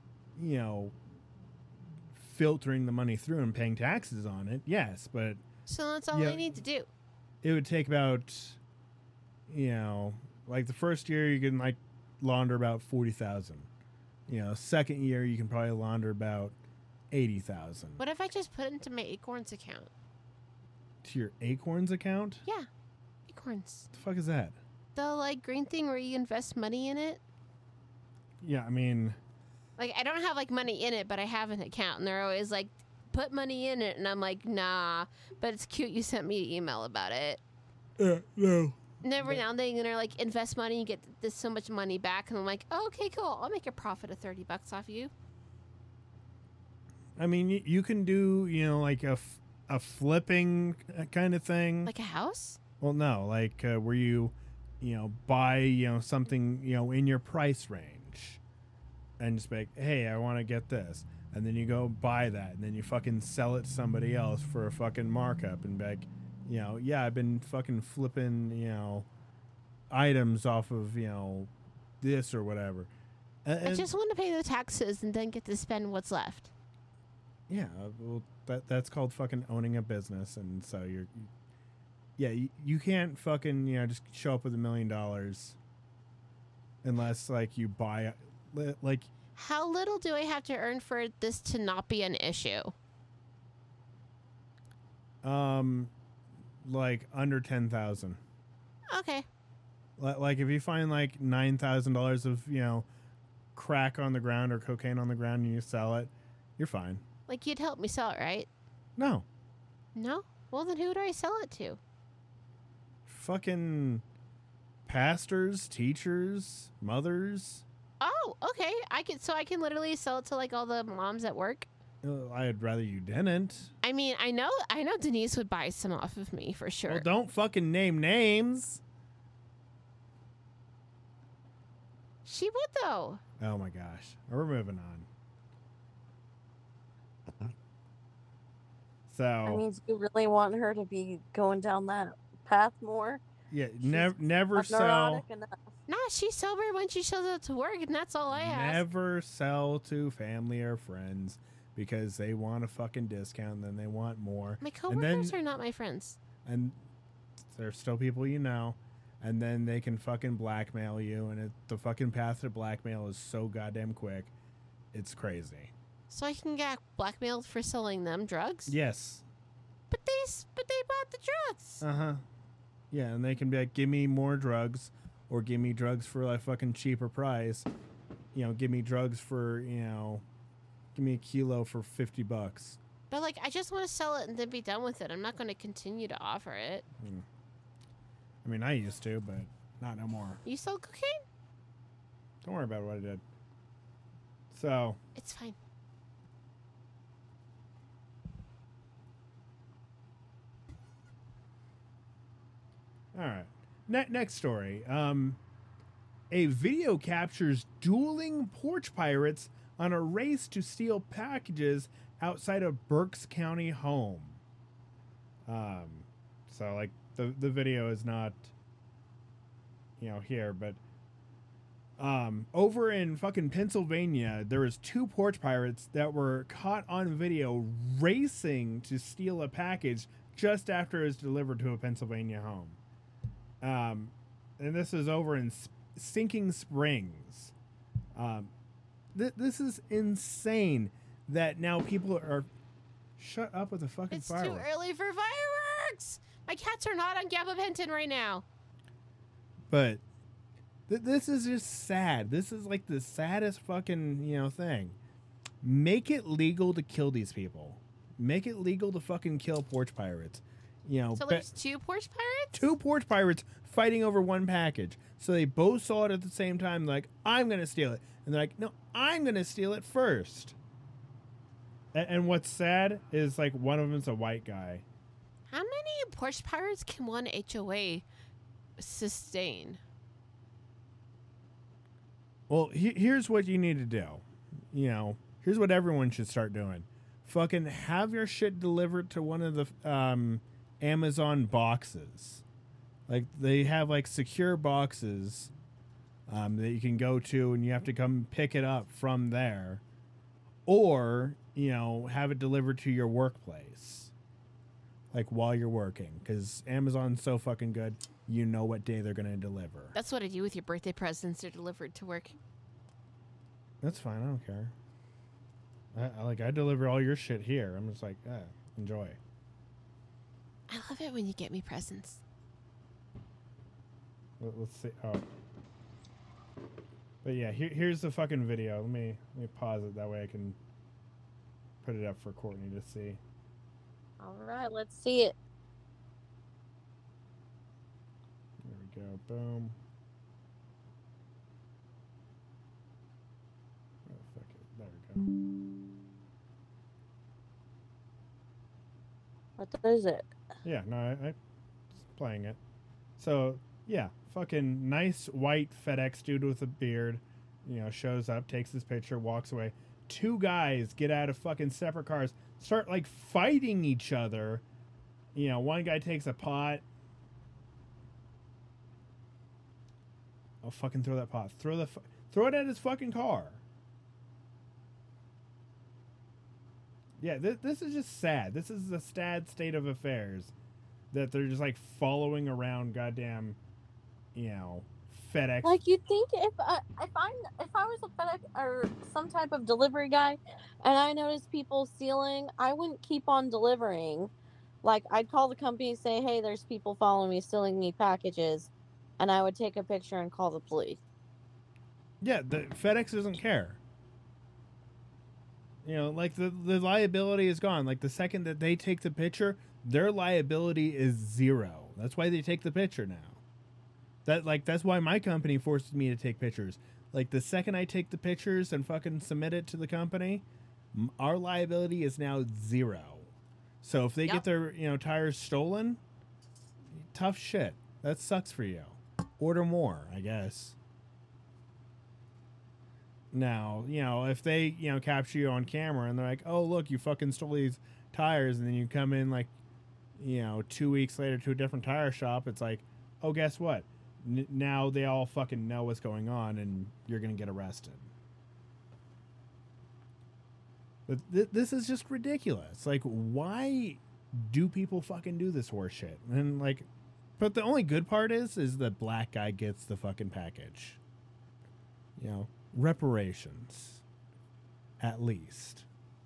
filtering the money through and paying taxes on it. Yes, but So that's all Yeah. I need to do. it would take about like the first year you can like launder about 40,000. Second year you can probably launder about 80,000. What if I just put it into my Acorns account? To your Acorns account? Yeah, Acorns. What the fuck is that? The like green thing where you invest money in it. Yeah, I mean, Like I don't have like money in it, but I have an account, and they're always like, "Put money in it," and I'm like, "Nah." But it's cute. You sent me an email about it. no. And every now and then they're like, "Invest money, you get this so much money back," and I'm like, oh, "Okay, cool. I'll make a profit of $30 off you." I mean, you can do, like a flipping kind of thing. Like a house? Well, no, like where you buy, something, in your price range and just be like, hey, I want to get this. And then you go buy that and then you fucking sell it to somebody else for a fucking markup and be like, yeah, I've been fucking flipping, items off of, this or whatever. I just want to pay the taxes and then get to spend what's left. Yeah, well, that's called fucking owning a business, and so you can't fucking just show up with $1 million unless like you buy like How little do I have to earn for this to not be an issue? like under 10,000. Okay. Like if you find like $9,000 of crack on the ground or cocaine on the ground and you sell it, you're fine. Like you'd help me sell it, right? No, No? Well, then who do I sell it to? fucking pastors, teachers, mothers. Oh, okay. I can literally sell it to like all the moms at work. I'd rather you didn't. I mean, I know Denise would buy some off of me for sure. Well, don't fucking name names. She would though. Oh my gosh. We're moving on. So, I mean, do you really want her to be going down that path more? yeah, she's never Not sell neurotic enough. Nah, she's sober when she shows up to work, and that's all I ask. never sell to family or friends because they want a fucking discount and then they want more. My And then- coworkers are not my friends. And they're still people and then they can fucking blackmail you and the fucking path to blackmail is so goddamn quick. It's crazy. So I can get blackmailed for selling them drugs. Yes. But they bought the drugs. Uh-huh. Yeah, and they can be like, give me more drugs or give me drugs for a fucking cheaper price. Give me drugs for, give me a kilo for $50. But like, I just want to sell it and then be done with it. I'm not going to continue to offer it. I mean, I used to, but not no more. You sell cocaine? Don't worry about what I did. So, It's fine. All right. Next story. A video captures dueling porch pirates on a race to steal packages outside of Berks County home. So like the video is not, here, but over in fucking Pennsylvania, there was 2 porch pirates that were caught on video racing to steal a package just after it was delivered to a Pennsylvania home. And this is over in Sinking Springs. This is insane that now people are... Shut up with the fucking It's fireworks. too early for fireworks. My cats are not on gabapentin right now. But this is just sad. This is like the saddest fucking, thing. Make it legal to kill these people. Make it legal to fucking kill porch pirates. So there's 2 porch pirates? 2 porch pirates fighting over one package. So they both saw it at the same time, like, I'm going to steal it. And they're like, no, I'm going to steal it first. And what's sad is, like, one of them's a white guy. How many porch pirates can one HOA sustain? Well, here's what you need to do. Here's what everyone should start doing. Fucking have your shit delivered to one of the Amazon boxes. Like, they have, like, secure boxes that you can go to, and you have to come pick it up from there. Or, have it delivered to your workplace. Like, while you're working. Because Amazon's so fucking good, you know what day they're going to deliver. That's what I do with your birthday presents. They're delivered to work. That's fine. I don't care. I deliver all your shit here. I'm just like, enjoy. I love it when you get me presents. Let's see. Oh. But yeah, here's the fucking video. Let me pause it. That way I can put it up for Courtney to see. All right, let's see it. There we go. Boom. Oh, fuck it. There we go. What is it? Yeah, no, I just playing it. So, yeah, fucking nice white FedEx dude with a beard, shows up, takes his picture, walks away. 2 guys get out of fucking separate cars, start, like, fighting each other. One guy takes a pot. I'll fucking throw that pot. Throw it at his fucking car. Yeah, this is just sad. This is the sad state of affairs. That they're just, like, following around goddamn, FedEx. Like, you'd think if I was a FedEx or some type of delivery guy, and I noticed people stealing, I wouldn't keep on delivering. Like, I'd call the company and say, "Hey, there's people following me, stealing me packages," and I would take a picture and call the police. Yeah, the FedEx doesn't care. Like the liability is gone. Like the second that they take the picture, their liability is 0. That's why they take the picture now. That's why my company forces me to take pictures. Like the second I take the pictures and fucking submit it to the company, our liability is now 0. So if they get their, tires stolen, tough shit. That sucks for you. Order more, I guess. Now, if they, capture you on camera and they're like, oh, look, you fucking stole these tires, and then you come in, like, 2 weeks later to a different tire shop, it's like, oh, guess what? Now they all fucking know what's going on, and you're going to get arrested. But this is just ridiculous. Like, why do people fucking do this horse shit? And, like, but the only good part is the black guy gets the fucking package. Reparations, at least.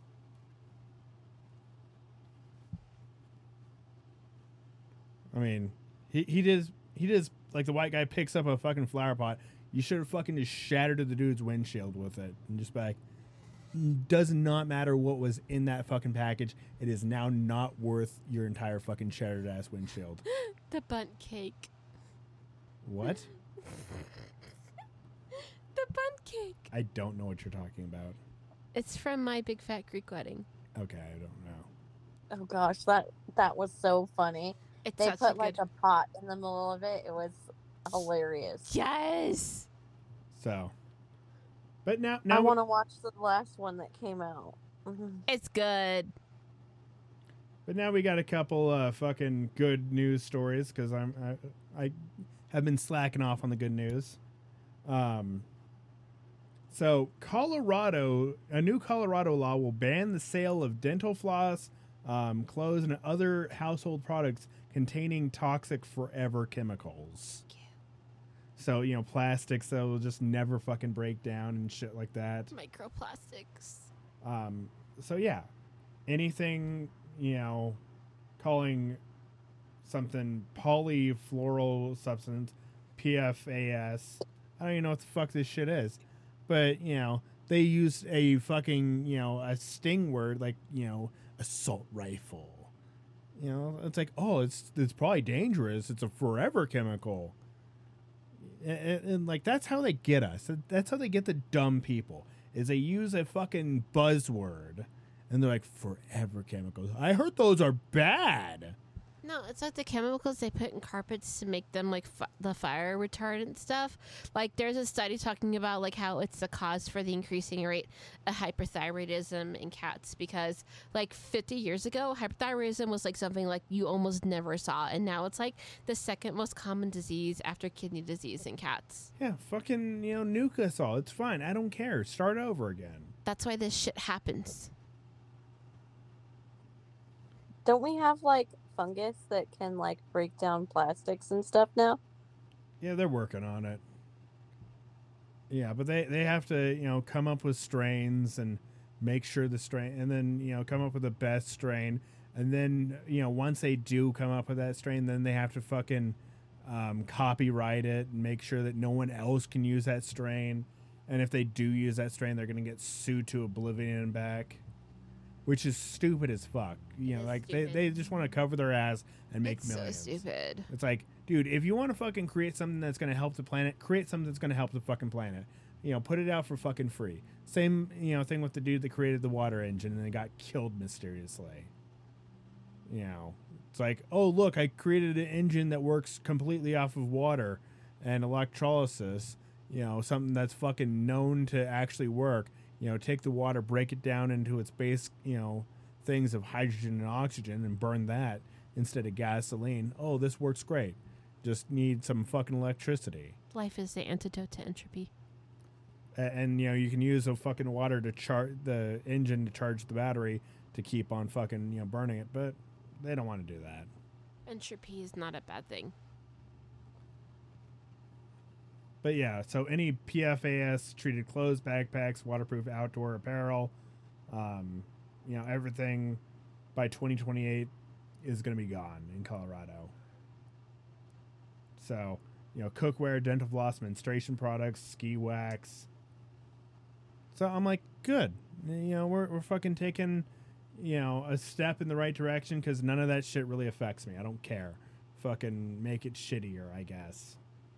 I mean, he does like the white guy picks up a fucking flower pot. You should have fucking just shattered the dude's windshield with it and just be like, does not matter what was in that fucking package. It is now not worth your entire fucking shattered ass windshield. The bunt cake. What? The bunt cake. I don't know what you're talking about. It's from My Big Fat Greek Wedding. Okay, I don't know. Oh gosh, that was so funny. It's They such put a like good. a pot in the middle of it. It was hilarious. Yes. So, but now I we- want to watch the last one that came out. Mhm. It's good. But now we got a couple fucking good news stories because I have been slacking off on the good news. So Colorado, a new Colorado law will ban the sale of dental floss, clothes, and other household products containing toxic forever chemicals. So, you know, plastics that will just never fucking break down and shit like that. Microplastics. So yeah, anything, you know, calling something polyfluoral substance, PFAS. I don't even know what the fuck this shit is, but you know, they use a fucking, you know, a sting word like, you know, assault rifle. You know, it's like, oh, it's probably dangerous. It's a forever chemical. And like that's how they get us. That's how they get the dumb people. Is they use a fucking buzzword, and they're like forever chemicals. I heard those are bad. No, it's like the chemicals they put in carpets to make them like the fire retardant stuff. Like there's a study talking about like how it's the cause for the increasing rate of hyperthyroidism in cats because like 50 years ago, hyperthyroidism was like something like you almost never saw, and now it's like the second most common disease after kidney disease in cats. Yeah, fucking, you know, nuke us all. It's fine. I don't care. Start over again. That's why this shit happens. Don't we have like fungus that can like break down plastics and stuff now? Yeah, they're working on it. Yeah, but they have to, you know, come up with strains and make sure the strain, and then, you know, come up with the best strain. And then, you know, once they do come up with that strain, then they have to fucking copyright it and make sure that no one else can use that strain. And if they do use that strain, they're going to get sued to oblivion and back, which is stupid as fuck. You know, It's like stupid. they just want to cover their ass and make It's millions. so stupid. It's like, dude, if you want to fucking create something that's going to help the planet, create something that's going to help the fucking planet. You know, put it out for fucking free. Same, you know, thing with the dude that created the water engine and then got killed mysteriously. You know, it's like, oh, look, I created an engine that works completely off of water and electrolysis. You know, something that's fucking known to actually work. You know, take the water, break it down into its base, you know, things of hydrogen and oxygen and burn that instead of gasoline. Oh, this works great. Just need some fucking electricity. Life is the antidote to entropy. And you know, you can use the fucking water to charge the engine to charge the battery to keep on fucking, you know, burning it, but they don't want to do that. Entropy is not a bad thing. But yeah, so any PFAS treated clothes, backpacks, waterproof outdoor apparel, you know, everything by 2028 is going to be gone in Colorado. So, you know, cookware, dental floss, menstruation products, ski wax. So I'm like, good. You know, we're fucking taking, you know, a step in the right direction because none of that shit really affects me. I don't care. Fucking make it shittier, I guess.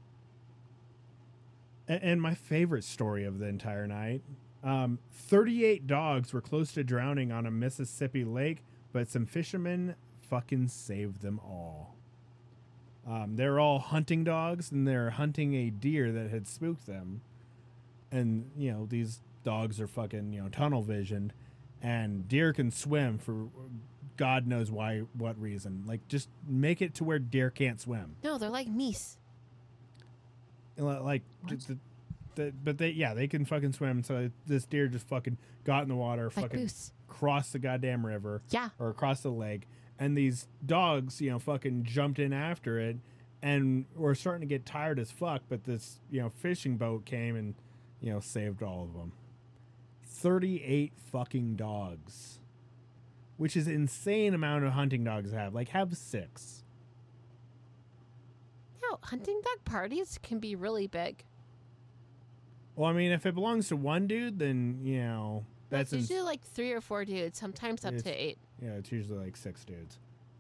And my favorite story of the entire night, 38 dogs were close to drowning on a Mississippi lake, but some fishermen fucking saved them all. They're all hunting dogs, and they're hunting a deer that had spooked them. And, you know, these dogs are fucking, you know, tunnel visioned, and deer can swim for God knows what reason. Like, just make it to where deer can't swim. No, they're like meese. Like, but they can fucking swim. So this deer just fucking got in the water, Like fucking moose. crossed the goddamn river, Yeah. or across the lake, and these dogs, you know, fucking jumped in after it, and were starting to get tired as fuck. But this, you know, fishing boat came and, you know, saved all of them. 38 fucking dogs, which is insane amount of hunting dogs to have. Like, have 6. No, hunting dog parties can be really big. Well, I mean, if it belongs to one dude, then, you know, That's that's usually like 3 or 4 dudes, sometimes up to It's- 8. yeah, it's usually like 6 dudes.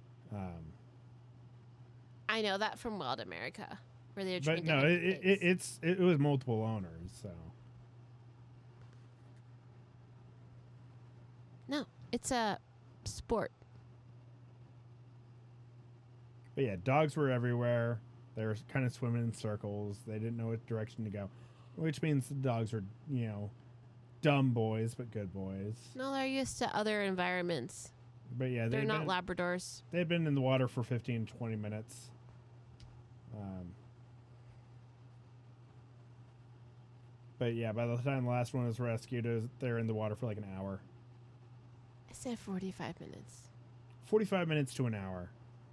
I know that from Wild America, where they're But trained no, to hunt pigs. it was multiple owners, so. No, it's a sport. But yeah, dogs were everywhere. They were kind of swimming in circles. They didn't know which direction to go, which means the dogs are, dumb boys, but good boys. No, they're used to other environments. But yeah, They're not Labradors. They've been in the water for 15, 20 minutes. But yeah, by the time the last one was rescued, they're in the water for like an hour. I said 45 minutes. 45 minutes to an hour.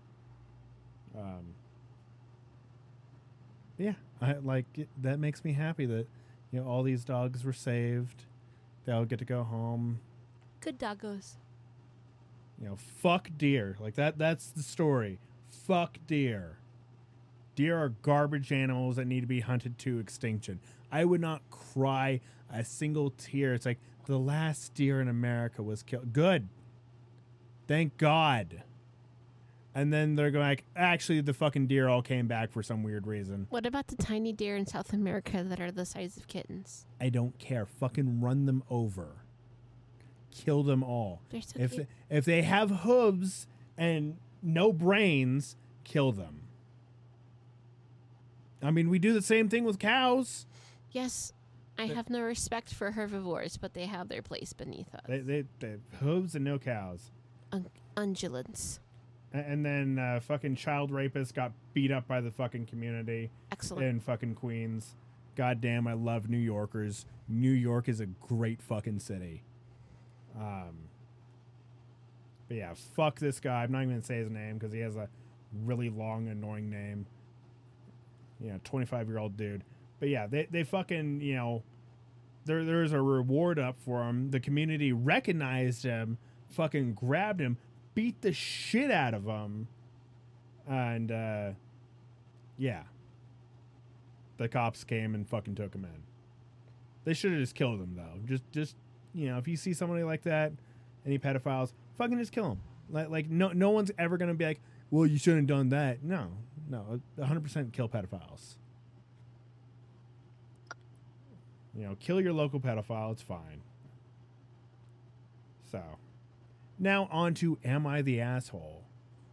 Yeah, that makes me happy that all these dogs were saved. They all get to go home. Good doggos. Fuck deer. Like that's the story. Fuck deer. Deer are garbage animals that need to be hunted to extinction. I would not cry a single tear. It's like the last deer in America was killed. Good. Thank God. And then they're going like, actually, the fucking deer all came back for some weird reason. What about the tiny deer in South America that are the size of kittens? I don't care. Fucking run them over. Kill them all. They're so cute. If they have hooves and no brains, kill them. I mean, we do the same thing with cows. Yes, I have no respect for herbivores, but they have their place beneath us. They have hooves and no cows. Ungulates. And then fucking child rapists got beat up by the fucking community. Excellent. In fucking Queens. Goddamn, I love New Yorkers. New York is a great fucking city. But yeah, fuck this guy. I'm not even going to say his name because he has a really long, annoying name. 25-year-old dude. But yeah, they fucking, there's a reward up for him. The community recognized him, fucking grabbed him, beat the shit out of him. And, yeah. The cops came and fucking took him in. They should have just killed him, though. Just if you see somebody like that, any pedophiles, fucking just kill him. Like no one's ever going to be like, well, you shouldn't have done that. No, 100% kill pedophiles. Kill your local pedophile. It's fine. So, now on to Am I the Asshole?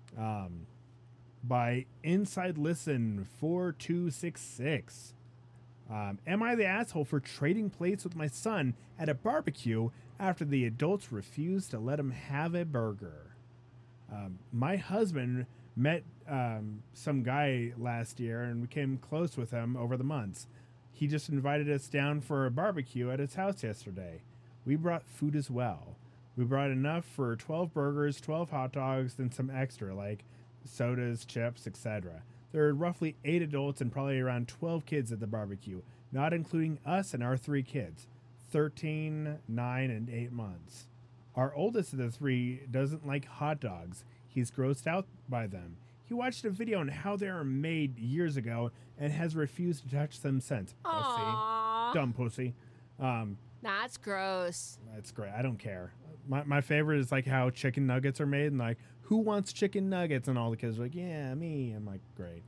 By Inside Listen 4266. Am I the asshole for trading plates with my son at a barbecue after the adults refused to let him have a burger? My husband met some guy last year and became close with him over the months. He just invited us down for a barbecue at his house yesterday. We brought food as well. We brought enough for 12 burgers, 12 hot dogs, and some extra like sodas, chips, etc. There are roughly 8 adults and probably around 12 kids at the barbecue, not including us and our 3 kids, 13, 9, and 8 months. Our oldest of the 3 doesn't like hot dogs. He's grossed out by them. He watched a video on how they were made years ago and has refused to touch them since. Pussy. Aww. Dumb pussy. That's gross. That's great. I don't care. My favorite is like how chicken nuggets are made and like, who wants chicken nuggets? And all the kids are like, yeah, me. I'm like, great.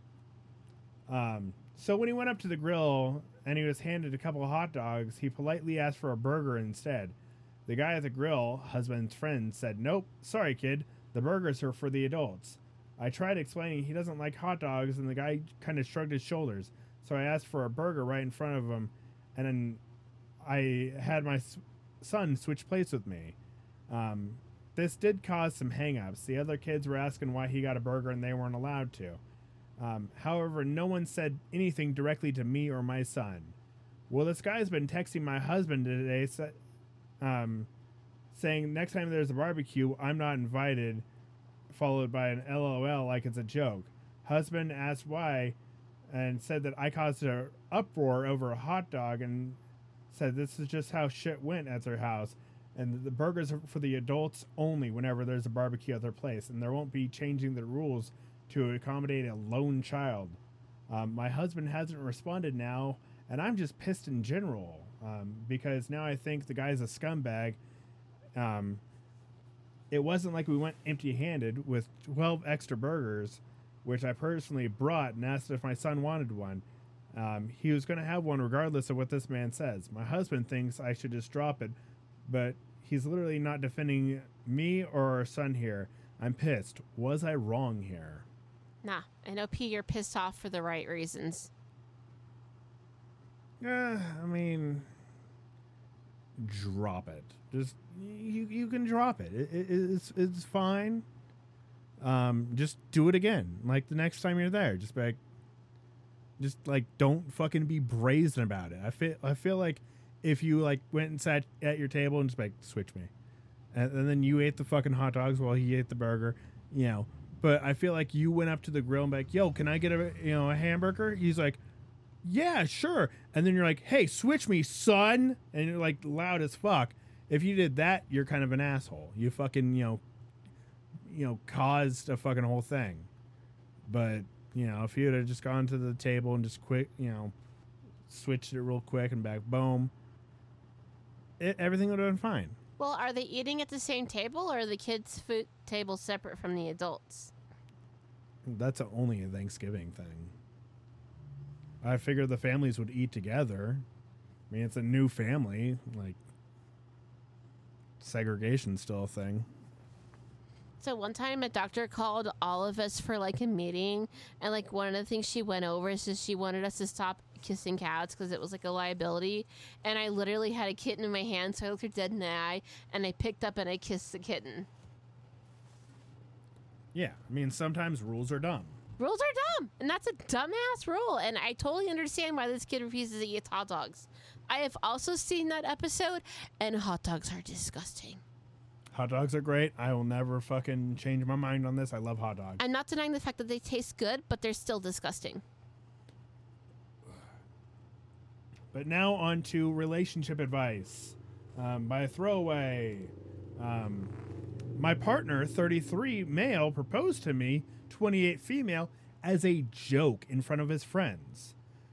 So when he went up to the grill and he was handed a couple of hot dogs, he politely asked for a burger instead. The guy at the grill, husband's friend, said, nope, sorry, kid. The burgers are for the adults. I tried explaining he doesn't like hot dogs, and the guy kind of shrugged his shoulders. So I asked for a burger right in front of him, and then I had my son switch plates with me. This did cause some hang-ups. The other kids were asking why he got a burger and they weren't allowed to. However, no one said anything directly to me or my son. Well, this guy's been texting my husband today, saying next time there's a barbecue, I'm not invited, followed by an LOL like it's a joke. Husband asked why and said that I caused an uproar over a hot dog and said this is just how shit went at their house. And the burgers are for the adults only whenever there's a barbecue at their place. And there won't be changing the rules to accommodate a lone child. My husband hasn't responded now, and I'm just pissed in general because now I think the guy's a scumbag. It wasn't like we went empty-handed with 12 extra burgers, which I personally brought and asked if my son wanted one. He was going to have one regardless of what this man says. My husband thinks I should just drop it, but he's literally not defending me or our son here. I'm pissed. Was I wrong here? Nah, and OP, you're pissed off for the right reasons. I mean, drop it. Just you can drop it. It's fine. Just do it again. Like the next time you're there, just like don't fucking be brazen about it. I feel like if you like went and sat at your table and just like switch me, and then you ate the fucking hot dogs while he ate the burger, you know. But I feel like you went up to the grill and be like, yo, can I get a hamburger? He's like, yeah, sure. And then you're like, hey, switch me, son. And you're like loud as fuck. If you did that, you're kind of an asshole. You fucking, caused a fucking whole thing. But, if you would have just gone to the table and just quick, switched it real quick and back, boom, everything would have been fine. Well, are they eating at the same table, or are the kids' food table separate from the adults? That's only a Thanksgiving thing. I figured the families would eat together. I mean, it's a new family. Like, segregation's still a thing. So one time a doctor called all of us for like a meeting, and like one of the things she went over is just she wanted us to stop kissing cats because it was like a liability. And I literally had a kitten in my hand, so I looked her dead in the eye and I picked up and I kissed the kitten. Yeah, I mean, sometimes rules are dumb. Rules are dumb, and that's a dumbass rule, and I totally understand why this kid refuses to eat hot dogs. I have also seen that episode, and hot dogs are disgusting. Hot dogs are great. I will never fucking change my mind on this. I love hot dogs. I'm not denying the fact that they taste good, but they're still disgusting. But now on to relationship advice by Throwaway. My partner, 33 male, proposed to me, 28 female, as a joke in front of his friends.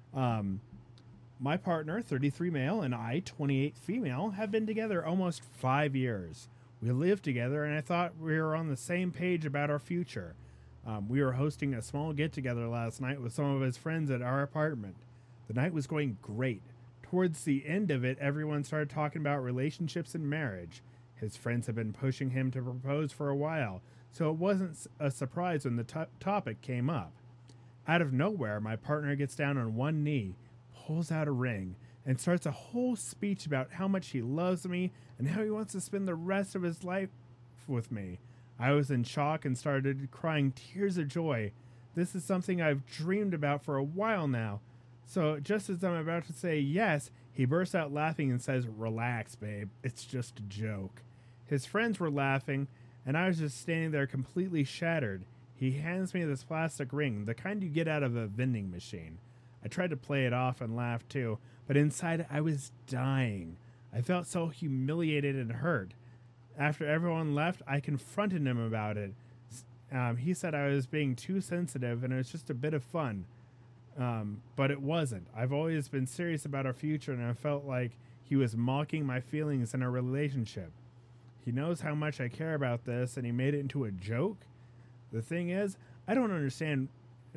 My partner, 33 male, and I, 28 female, have been together almost 5 years. We live together, and I thought we were on the same page about our future. We were hosting a small get-together last night with some of his friends at our apartment. The night was going great. Towards the end of it, everyone started talking about relationships and marriage. His friends had been pushing him to propose for a while, so it wasn't a surprise when the topic came up. Out of nowhere, my partner gets down on one knee, pulls out a ring, and starts a whole speech about how much he loves me and how he wants to spend the rest of his life with me. I was in shock and started crying tears of joy. This is something I've dreamed about for a while now. So just as I'm about to say yes, he bursts out laughing and says, "Relax, babe. It's just a joke." His friends were laughing, and I was just standing there completely shattered. He hands me this plastic ring, the kind you get out of a vending machine. I tried to play it off and laugh too, but inside I was dying. I felt so humiliated and hurt. After everyone left, I confronted him about it. He said I was being too sensitive and it was just a bit of fun. But it wasn't. I've always been serious about our future, and I felt like he was mocking my feelings in our relationship. He knows how much I care about this, and he made it into a joke. The thing is, I don't understand.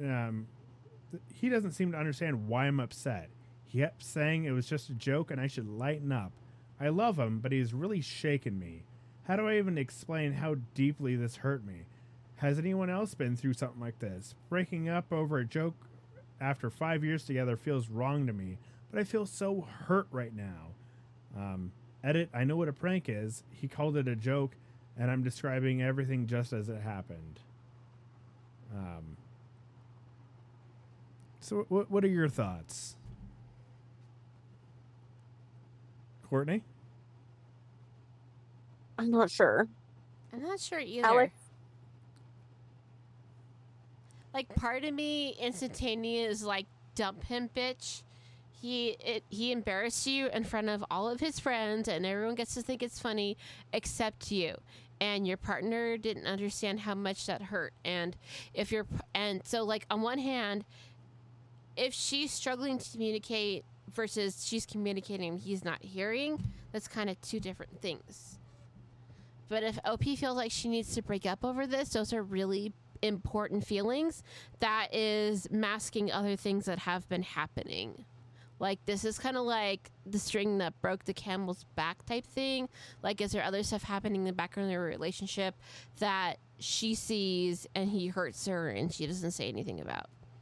He doesn't seem to understand why I'm upset. He kept saying it was just a joke and I should lighten up. I love him, but he's really shaken me. How do I even explain how deeply this hurt me? Has anyone else been through something like this? Breaking up over a joke after 5 years together feels wrong to me, but I feel so hurt right now. Edit, I know what a prank is. He called it a joke, and I'm describing everything just as it happened. So what are your thoughts? Courtney? I'm not sure. I'm not sure either. Alex? Like, part of me instantaneous like, dump him, bitch. He embarrassed you in front of all of his friends, and everyone gets to think it's funny except you. And your partner didn't understand how much that hurt. And so like on one hand, if she's struggling to communicate versus she's communicating and he's not hearing, that's kind of two different things. But if OP feels like she needs to break up over this, those are really important feelings. That is masking other things that have been happening. Like, this is kind of like the string that broke the camel's back type thing. Like, is there other stuff happening in the background of their relationship that she sees and he hurts her and she doesn't say anything about.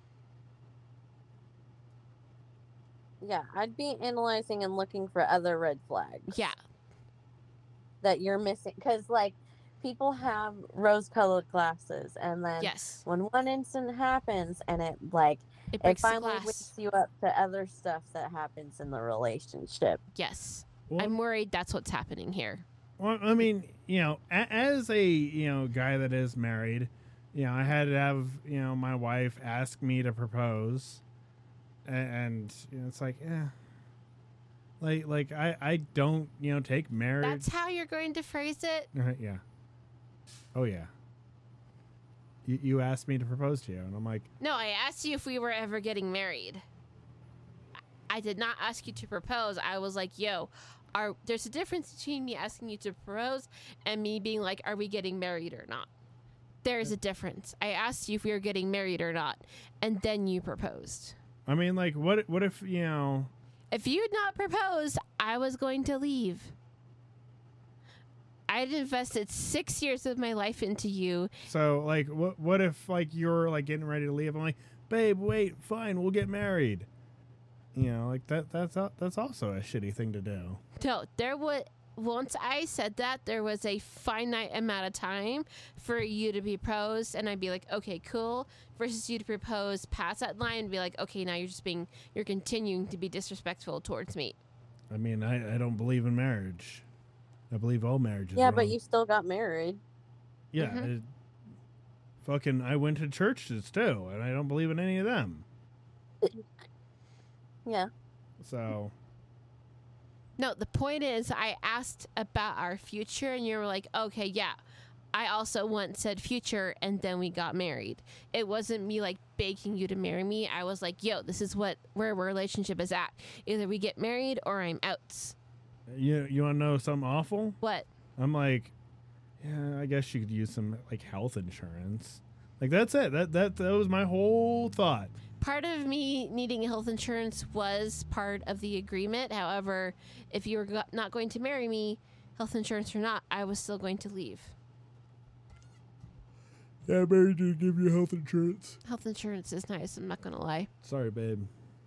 Yeah, I'd be analyzing and looking for other red flags. Yeah. That you're missing. Because, like, people have rose-colored glasses, and then Yes. when one incident happens and it, like, It it breaks the finally glass. wakes you up to other stuff that happens in the relationship. Yes. Well, I'm worried that's what's happening here. Well, I mean, as a guy that is married, I had to have my wife ask me to propose, and it's like, like I don't take marriage. That's how you're going to phrase it? Yeah. Oh yeah. You asked me to propose to you, and I'm like, No, I asked you if we were ever getting married. I did not ask you to propose. I was like, yo, there's a difference between me asking you to propose and me being like, are we getting married or not? There's a difference. I asked you if we were getting married or not, and then you proposed. I mean, like, what if If you'd not proposed, I was going to leave. I'd invested 6 years of my life into you. So, like, what if, like, you're, like, getting ready to leave? I'm like, babe, wait, fine, we'll get married. Like, that's also a shitty thing to do. So once I said that, there was a finite amount of time for you to be proposed, and I'd be like, okay, cool, versus you to propose past that line and be like, okay, now you're continuing to be disrespectful towards me. I mean, I don't believe in marriage. I believe all marriage is Yeah, wrong. but you still got married. Yeah. Mhm. I went to churches, too, and I don't believe in any of them. Yeah. So... No, the point is, I asked about our future, and you were like, okay, yeah, I also once said future, and then we got married. It wasn't me, like, begging you to marry me. I was like, yo, this is where our relationship is at. Either we get married or I'm out. You want to know something awful? What? I'm like, yeah, I guess you could use some, like, health insurance. Like, that's it. That was my whole thought. Part of me needing health insurance was part of the agreement. However, if you were not going to marry me, health insurance or not, I was still going to leave. Yeah, Mary did give you health insurance. Health insurance is nice, I'm not going to lie. Sorry, babe.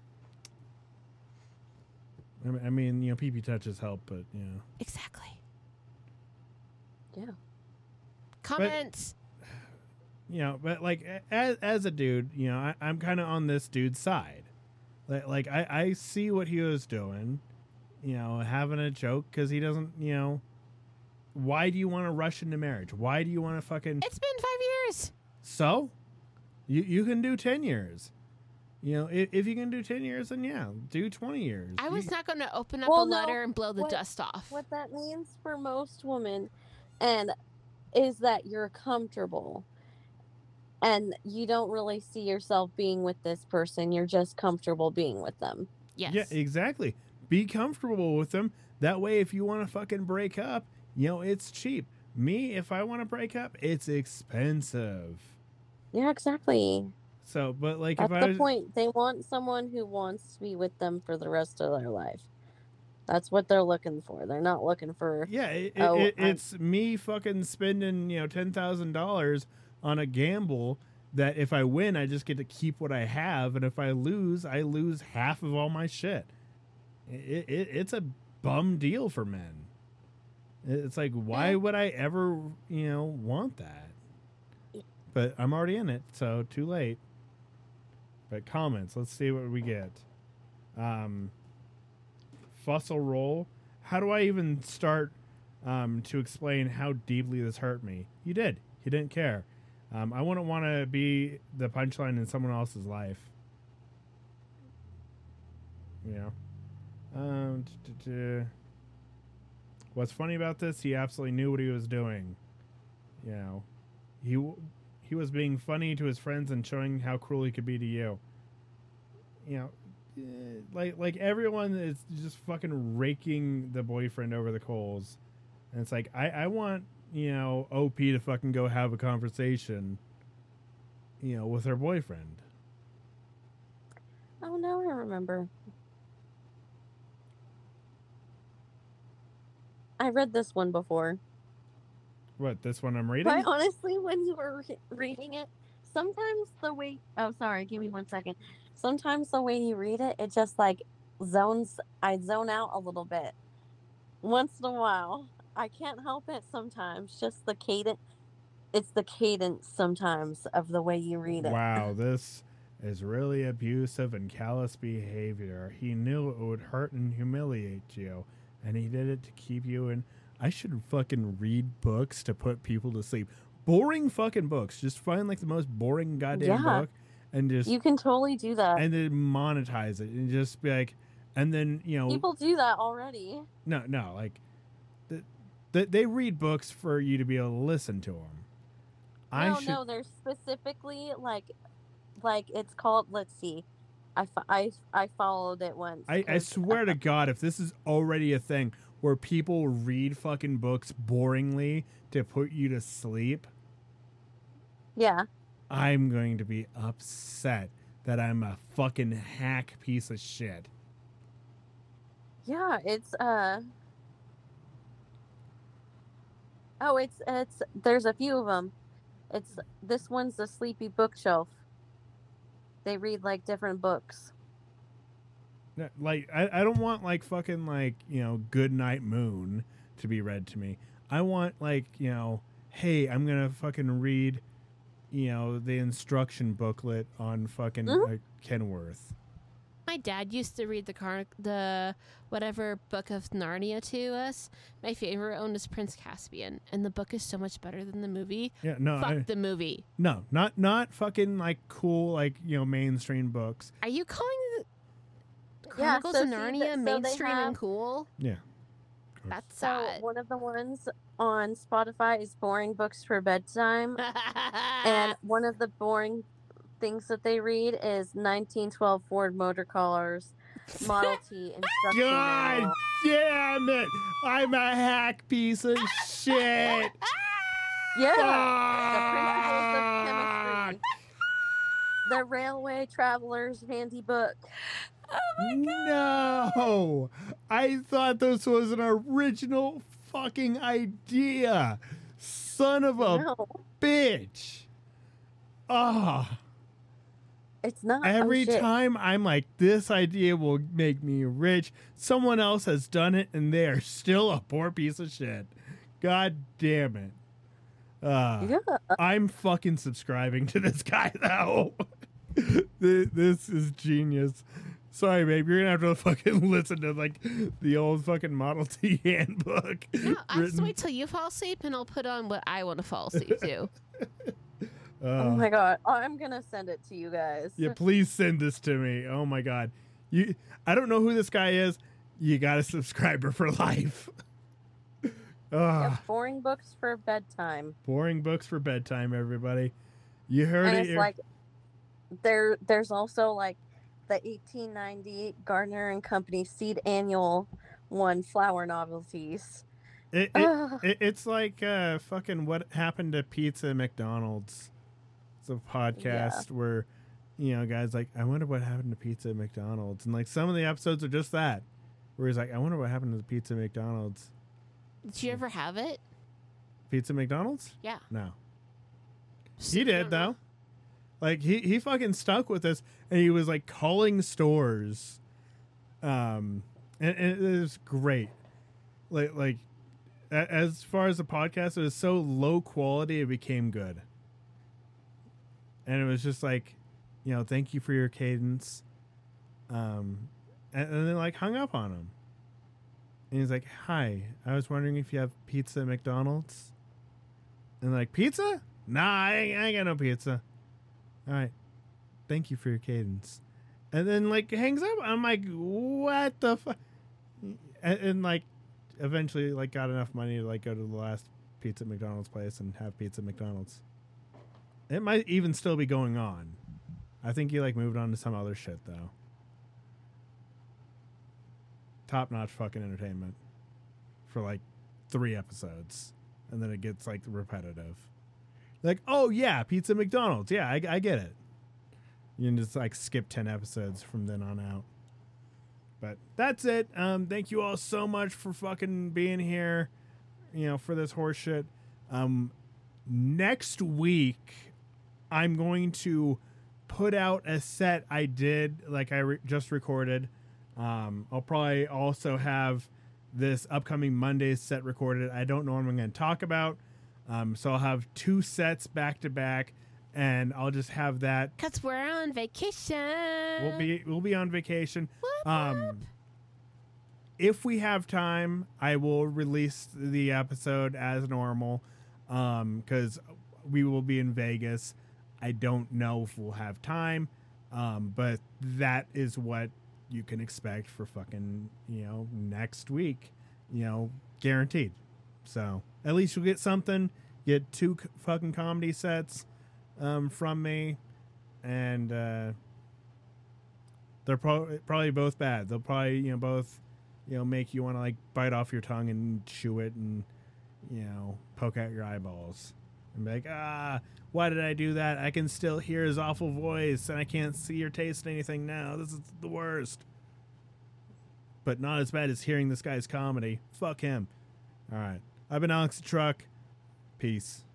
I mean, PP touches help, but, Exactly. Yeah. Comments. But like as a dude, I'm kind of on this dude's side. Like I see what he was doing, having a joke because he doesn't, why do you want to rush into marriage? Why do you want to fucking... It's been 5 years. So? You can do 10 years. If you can do 10 years, then yeah, do 20 years. I was not going to open up Well, a no, letter and blow the what- dust off. What that means for most women is that you're comfortable. And you don't really see yourself being with this person. You're just comfortable being with them. Yes. Yeah, exactly. Be comfortable with them. That way, if you want to fucking break up, it's cheap. Me, if I want to break up, it's expensive. Yeah, exactly. So, but like, That's if I the was, point. They want someone who wants to be with them for the rest of their life. That's what they're looking for. They're not looking for... yeah, I'm- it's me fucking spending $10,000 on a gamble that if I win, I just get to keep what I have, and if I lose half of all my shit. It's a bum deal for men. It's like, why would I ever want that? But I'm already in it, so too late. But comments, let's see what we get. Fossil roll. How do I even start to explain how deeply this hurt me? You did. You didn't care. I wouldn't want to be the punchline in someone else's life. What's funny about this? He absolutely knew what he was doing. He was being funny to his friends and showing how cruel he could be to you. Like everyone is just fucking raking the boyfriend over the coals, and it's like I want OP to fucking go have a conversation, with her boyfriend. Oh, no, I remember. I read this one before. What, this one I'm reading? But honestly, when you were reading it, sometimes the way. Oh, sorry. Give me 1 second. Sometimes the way you read it, it just like zones. I zone out a little bit once in a while. I can't help it sometimes. Just the cadence. It's the cadence sometimes of the way you read it. Wow, this is really abusive and callous behavior. He knew it would hurt and humiliate you, and he did it to keep you in. I should fucking read books to put people to sleep. Boring fucking books. Just find like the most boring goddamn Yeah. book and just You can totally do that. and then monetize it and just be like, and then People do that already. no, like they read books for you to be able to listen to them. No, they're specifically like it's called. Let's see, I followed it once. I 'cause- swear to God, if this is already a thing where people read fucking books boringly to put you to sleep, yeah, I'm going to be upset that I'm a fucking hack piece of shit. yeah, it's oh, it's there's a few of them. This one's the Sleepy Bookshelf. They read like different books. Like, I don't want like fucking like, Good Night Moon to be read to me. I want like, hey, I'm going to fucking read, the instruction booklet on fucking Kenworth. My dad used to read the whatever book of Narnia to us. My favorite one is Prince Caspian, and the book is so much better than the movie. Yeah, no, Fuck the movie. no, not fucking like cool, like, mainstream books. Are you calling the Yeah, Chronicles so of see, Narnia so they mainstream have- and cool? Yeah. That's So sad. one of the ones on Spotify is Boring Books for Bedtime, and one of the boring things that they read is 1912 Ford Motor Cars Model T instruction God manual. damn it! I'm a hack piece of shit. Yeah, Fuck! the principles of chemistry. The Railway Traveler's Handybook. No, I thought this was an original fucking idea. Son of a No, bitch. Ah. it's not. Every oh, shit. time I'm like, this idea will make me rich, someone else has done it and they are still a poor piece of shit. God damn it. Yeah. I'm fucking subscribing to this guy though. This is genius. Sorry, babe. You're gonna have to fucking listen to like the old fucking Model T handbook. No, I just written- wait till you fall asleep, and I'll put on what I want to fall asleep to. Oh my god. I'm gonna send it to you guys. Yeah, please send this to me. Oh my god. I don't know who this guy is. You got a subscriber for life. Yeah, Boring Books for Bedtime. Boring books for bedtime, everybody. You heard And it it's here. like there's also like the 1890 Gardner and Company Seed Annual one flower novelties. Ugh. It's like fucking What Happened to Pizza at McDonald's. It's a podcast where, guys like, I wonder what happened to pizza at McDonald's. And like some of the episodes are just that. Where he's like, I wonder what happened to the pizza at McDonald's. Did you ever have it? Pizza at McDonald's? Yeah. No. So He you did don't know? though. Like he fucking stuck with us and he was like calling stores. And it was great. Like as far as the podcast, it was so low quality it became good. And it was just like, thank you for your cadence. And then like hung up on him. And he's like, hi, I was wondering if you have pizza at McDonald's. And like, pizza? Nah, I ain't got no pizza. All right. Thank you for your cadence. And then like hangs up. I'm like, what the fuck? And like eventually like got enough money to like go to the last pizza at McDonald's place and have pizza at McDonald's. It might even still be going on. I think he like moved on to some other shit though. Top notch fucking entertainment for like 3 episodes. And then it gets like repetitive. Like, oh yeah, pizza at McDonald's. Yeah, I get it. You can just like skip 10 episodes from then on out. But that's it. Thank you all so much for fucking being here, for this horse shit. Next week, I'm going to put out a set I did, like I just recorded. I'll probably also have this upcoming Monday's set recorded. I don't know what I'm going to talk about. So I'll have 2 sets back to back, and I'll just have that. 'Cause we're on vacation. We'll be on vacation. Whoop. If we have time, I will release the episode as normal, because we will be in Vegas. I don't know if we'll have time, but that is what you can expect for fucking, next week, guaranteed. So at least you'll get something, get 2 fucking comedy sets from me, and they're probably both bad. They'll probably, both, make you want to like bite off your tongue and chew it and, poke out your eyeballs and be like, why did I do that? I can still hear his awful voice and I can't see or taste anything now. This is the worst. But not as bad as hearing this guy's comedy. Fuck him. All right. I've been Alex the Truck. Peace.